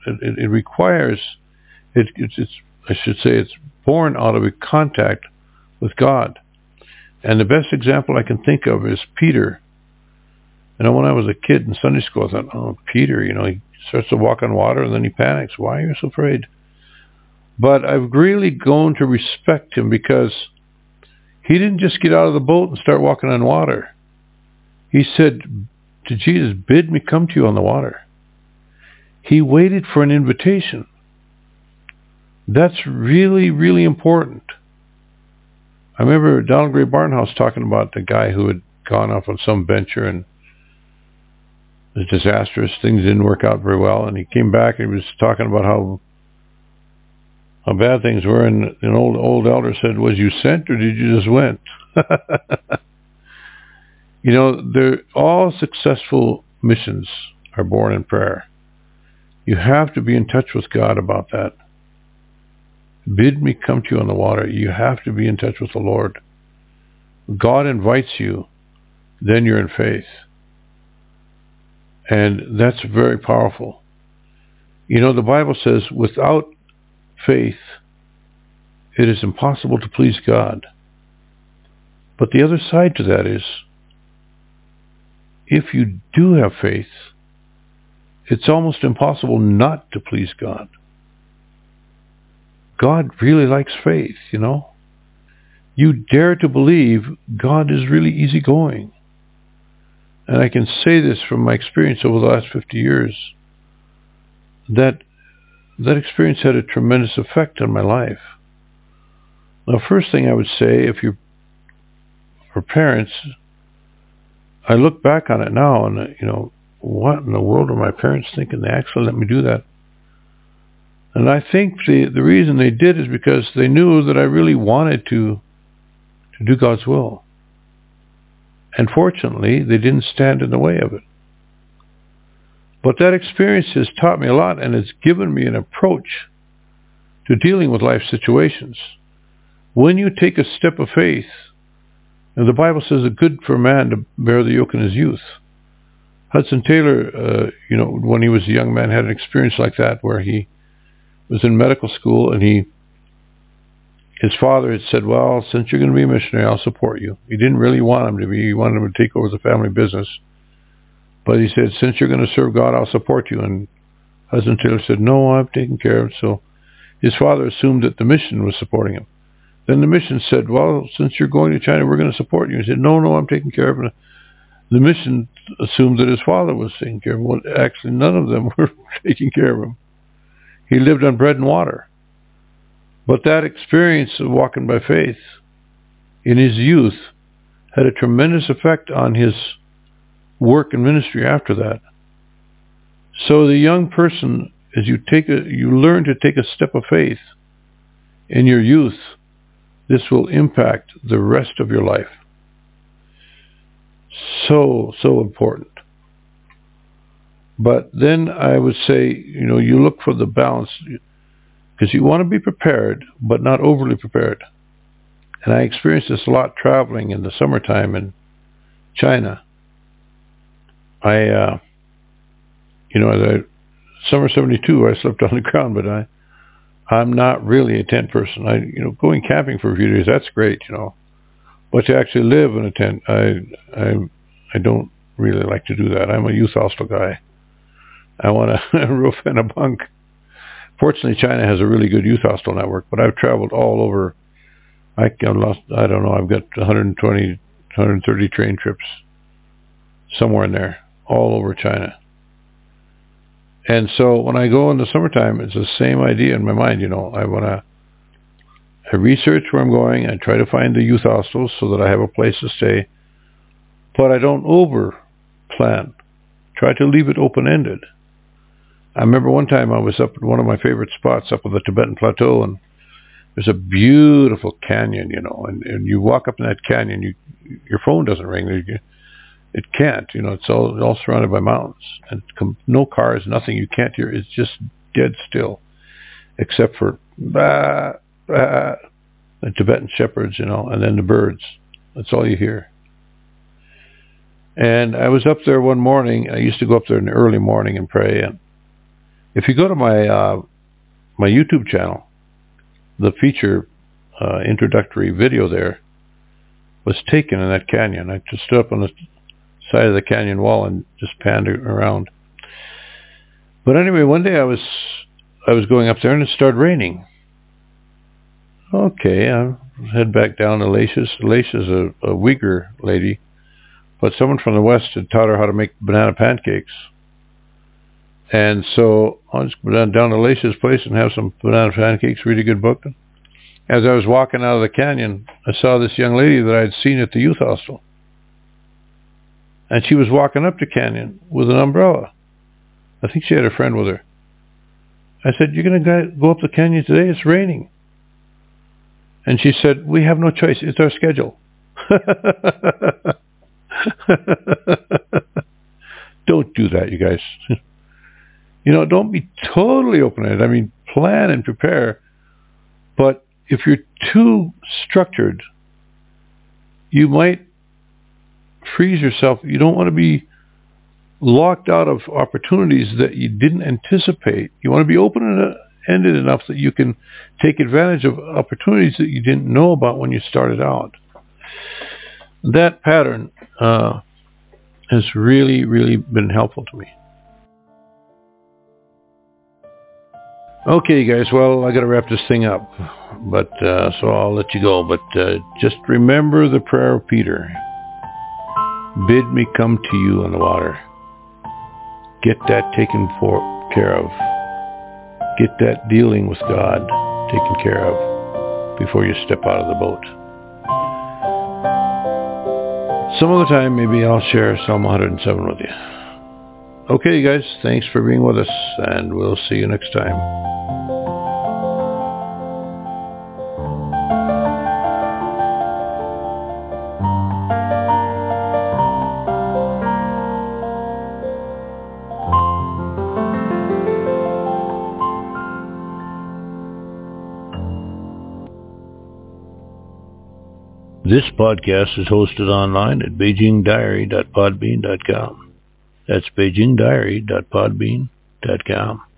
born out of a contact with God. And the best example I can think of is Peter. When I was a kid in Sunday school, I thought, oh, Peter, he starts to walk on water and then he panics. Why are you so afraid? But I've really grown to respect him because he didn't just get out of the boat and start walking on water. He said to Jesus, bid me come to you on the water. He waited for an invitation. That's really, really important. I remember Donald Gray Barnhouse talking about the guy who had gone off on some venture and it was disastrous. Things didn't work out very well. And he came back and he was talking about how bad things were. And an old elder said, was you sent or did you just went? All successful missions are born in prayer. You have to be in touch with God about that. Bid me come to you on the water. You have to be in touch with the Lord. God invites you, then you're in faith. And that's very powerful. The Bible says, without faith, it is impossible to please God. But the other side to that is, if you do have faith, it's almost impossible not to please God. God really likes faith, You dare to believe God is really easygoing. And I can say this from my experience over the last 50 years, that experience had a tremendous effect on my life. Now, first thing I would say, for parents, I look back on it now and, what in the world were my parents thinking? They actually let me do that. And I think the reason they did is because they knew that I really wanted to do God's will. And fortunately, they didn't stand in the way of it. But that experience has taught me a lot, and it's given me an approach to dealing with life situations. When you take a step of faith, and the Bible says it's good for a man to bear the yoke in his youth. Hudson Taylor, when he was a young man, had an experience like that where he was in medical school and his father had said, well, since you're going to be a missionary, I'll support you. He didn't really want him to be. He wanted him to take over the family business. But he said, since you're going to serve God, I'll support you. And Hudson Taylor said, no, I've taken care of it. So his father assumed that the mission was supporting him. Then the mission said, well, since you're going to China, we're going to support you. He said, no, I'm taking care of it. The mission assumed that his father was taking care of him. Well, actually, none of them were taking care of him. He lived on bread and water. But that experience of walking by faith in his youth had a tremendous effect on his work and ministry after that. So the young person, as you learn to take a step of faith in your youth, this will impact the rest of your life. So important. But then I would say, you look for the balance, because you want to be prepared, but not overly prepared. And I experienced this a lot traveling in the summertime in China. Summer 72, I slept on the ground, but I'm not really a tent person. Going camping for a few days, that's great, But to actually live in a tent, I don't really like to do that. I'm a youth hostel guy. I want a roof and a bunk. Fortunately, China has a really good youth hostel network, but I've traveled all over. I've got 120, 130 train trips somewhere in there, all over China. And so when I go in the summertime, it's the same idea in my mind. I research where I'm going. I try to find the youth hostels so that I have a place to stay. But I don't over plan. Try to leave it open-ended. I remember one time I was up at one of my favorite spots up on the Tibetan Plateau, and there's a beautiful canyon, and you walk up in that canyon, your phone doesn't ring. It can't, it's all surrounded by mountains, and no cars, nothing. You can't hear. It's just dead still, except for bah, bah, the Tibetan shepherds, and then the birds. That's all you hear. And I was up there one morning. I used to go up there in the early morning and pray. And if you go to my YouTube channel, the feature introductory video there was taken in that canyon. I just stood up on the side of the canyon wall and just panned around. But anyway, one day I was going up there and it started raining. Okay, I head back down to Laisha's. Laisha's a Uyghur lady, but someone from the West had taught her how to make banana pancakes. And so I'll just go down to Laisha's place and have some banana pancakes, read a good book. As I was walking out of the canyon, I saw this young lady that I had seen at the youth hostel. And she was walking up the canyon with an umbrella. I think she had a friend with her. I said, "You're going to go up the canyon today? It's raining." And she said, "We have no choice. It's our schedule." Don't do that, you guys. Don't be totally open-ended. I mean, plan and prepare. But if you're too structured, you might freeze yourself. You don't want to be locked out of opportunities that you didn't anticipate. You want to be open-ended enough that you can take advantage of opportunities that you didn't know about when you started out. That pattern has really, really been helpful to me. Okay, guys, well, I got to wrap this thing up, but so I'll let you go. But just remember the prayer of Peter. Bid me come to you on the water. Get that taken care of. Get that dealing with God taken care of before you step out of the boat. Some other time, maybe I'll share Psalm 107 with you. Okay, you guys, thanks for being with us, and we'll see you next time. This podcast is hosted online at beijingdiary.podbean.com. That's beijingdiary.podbean.com.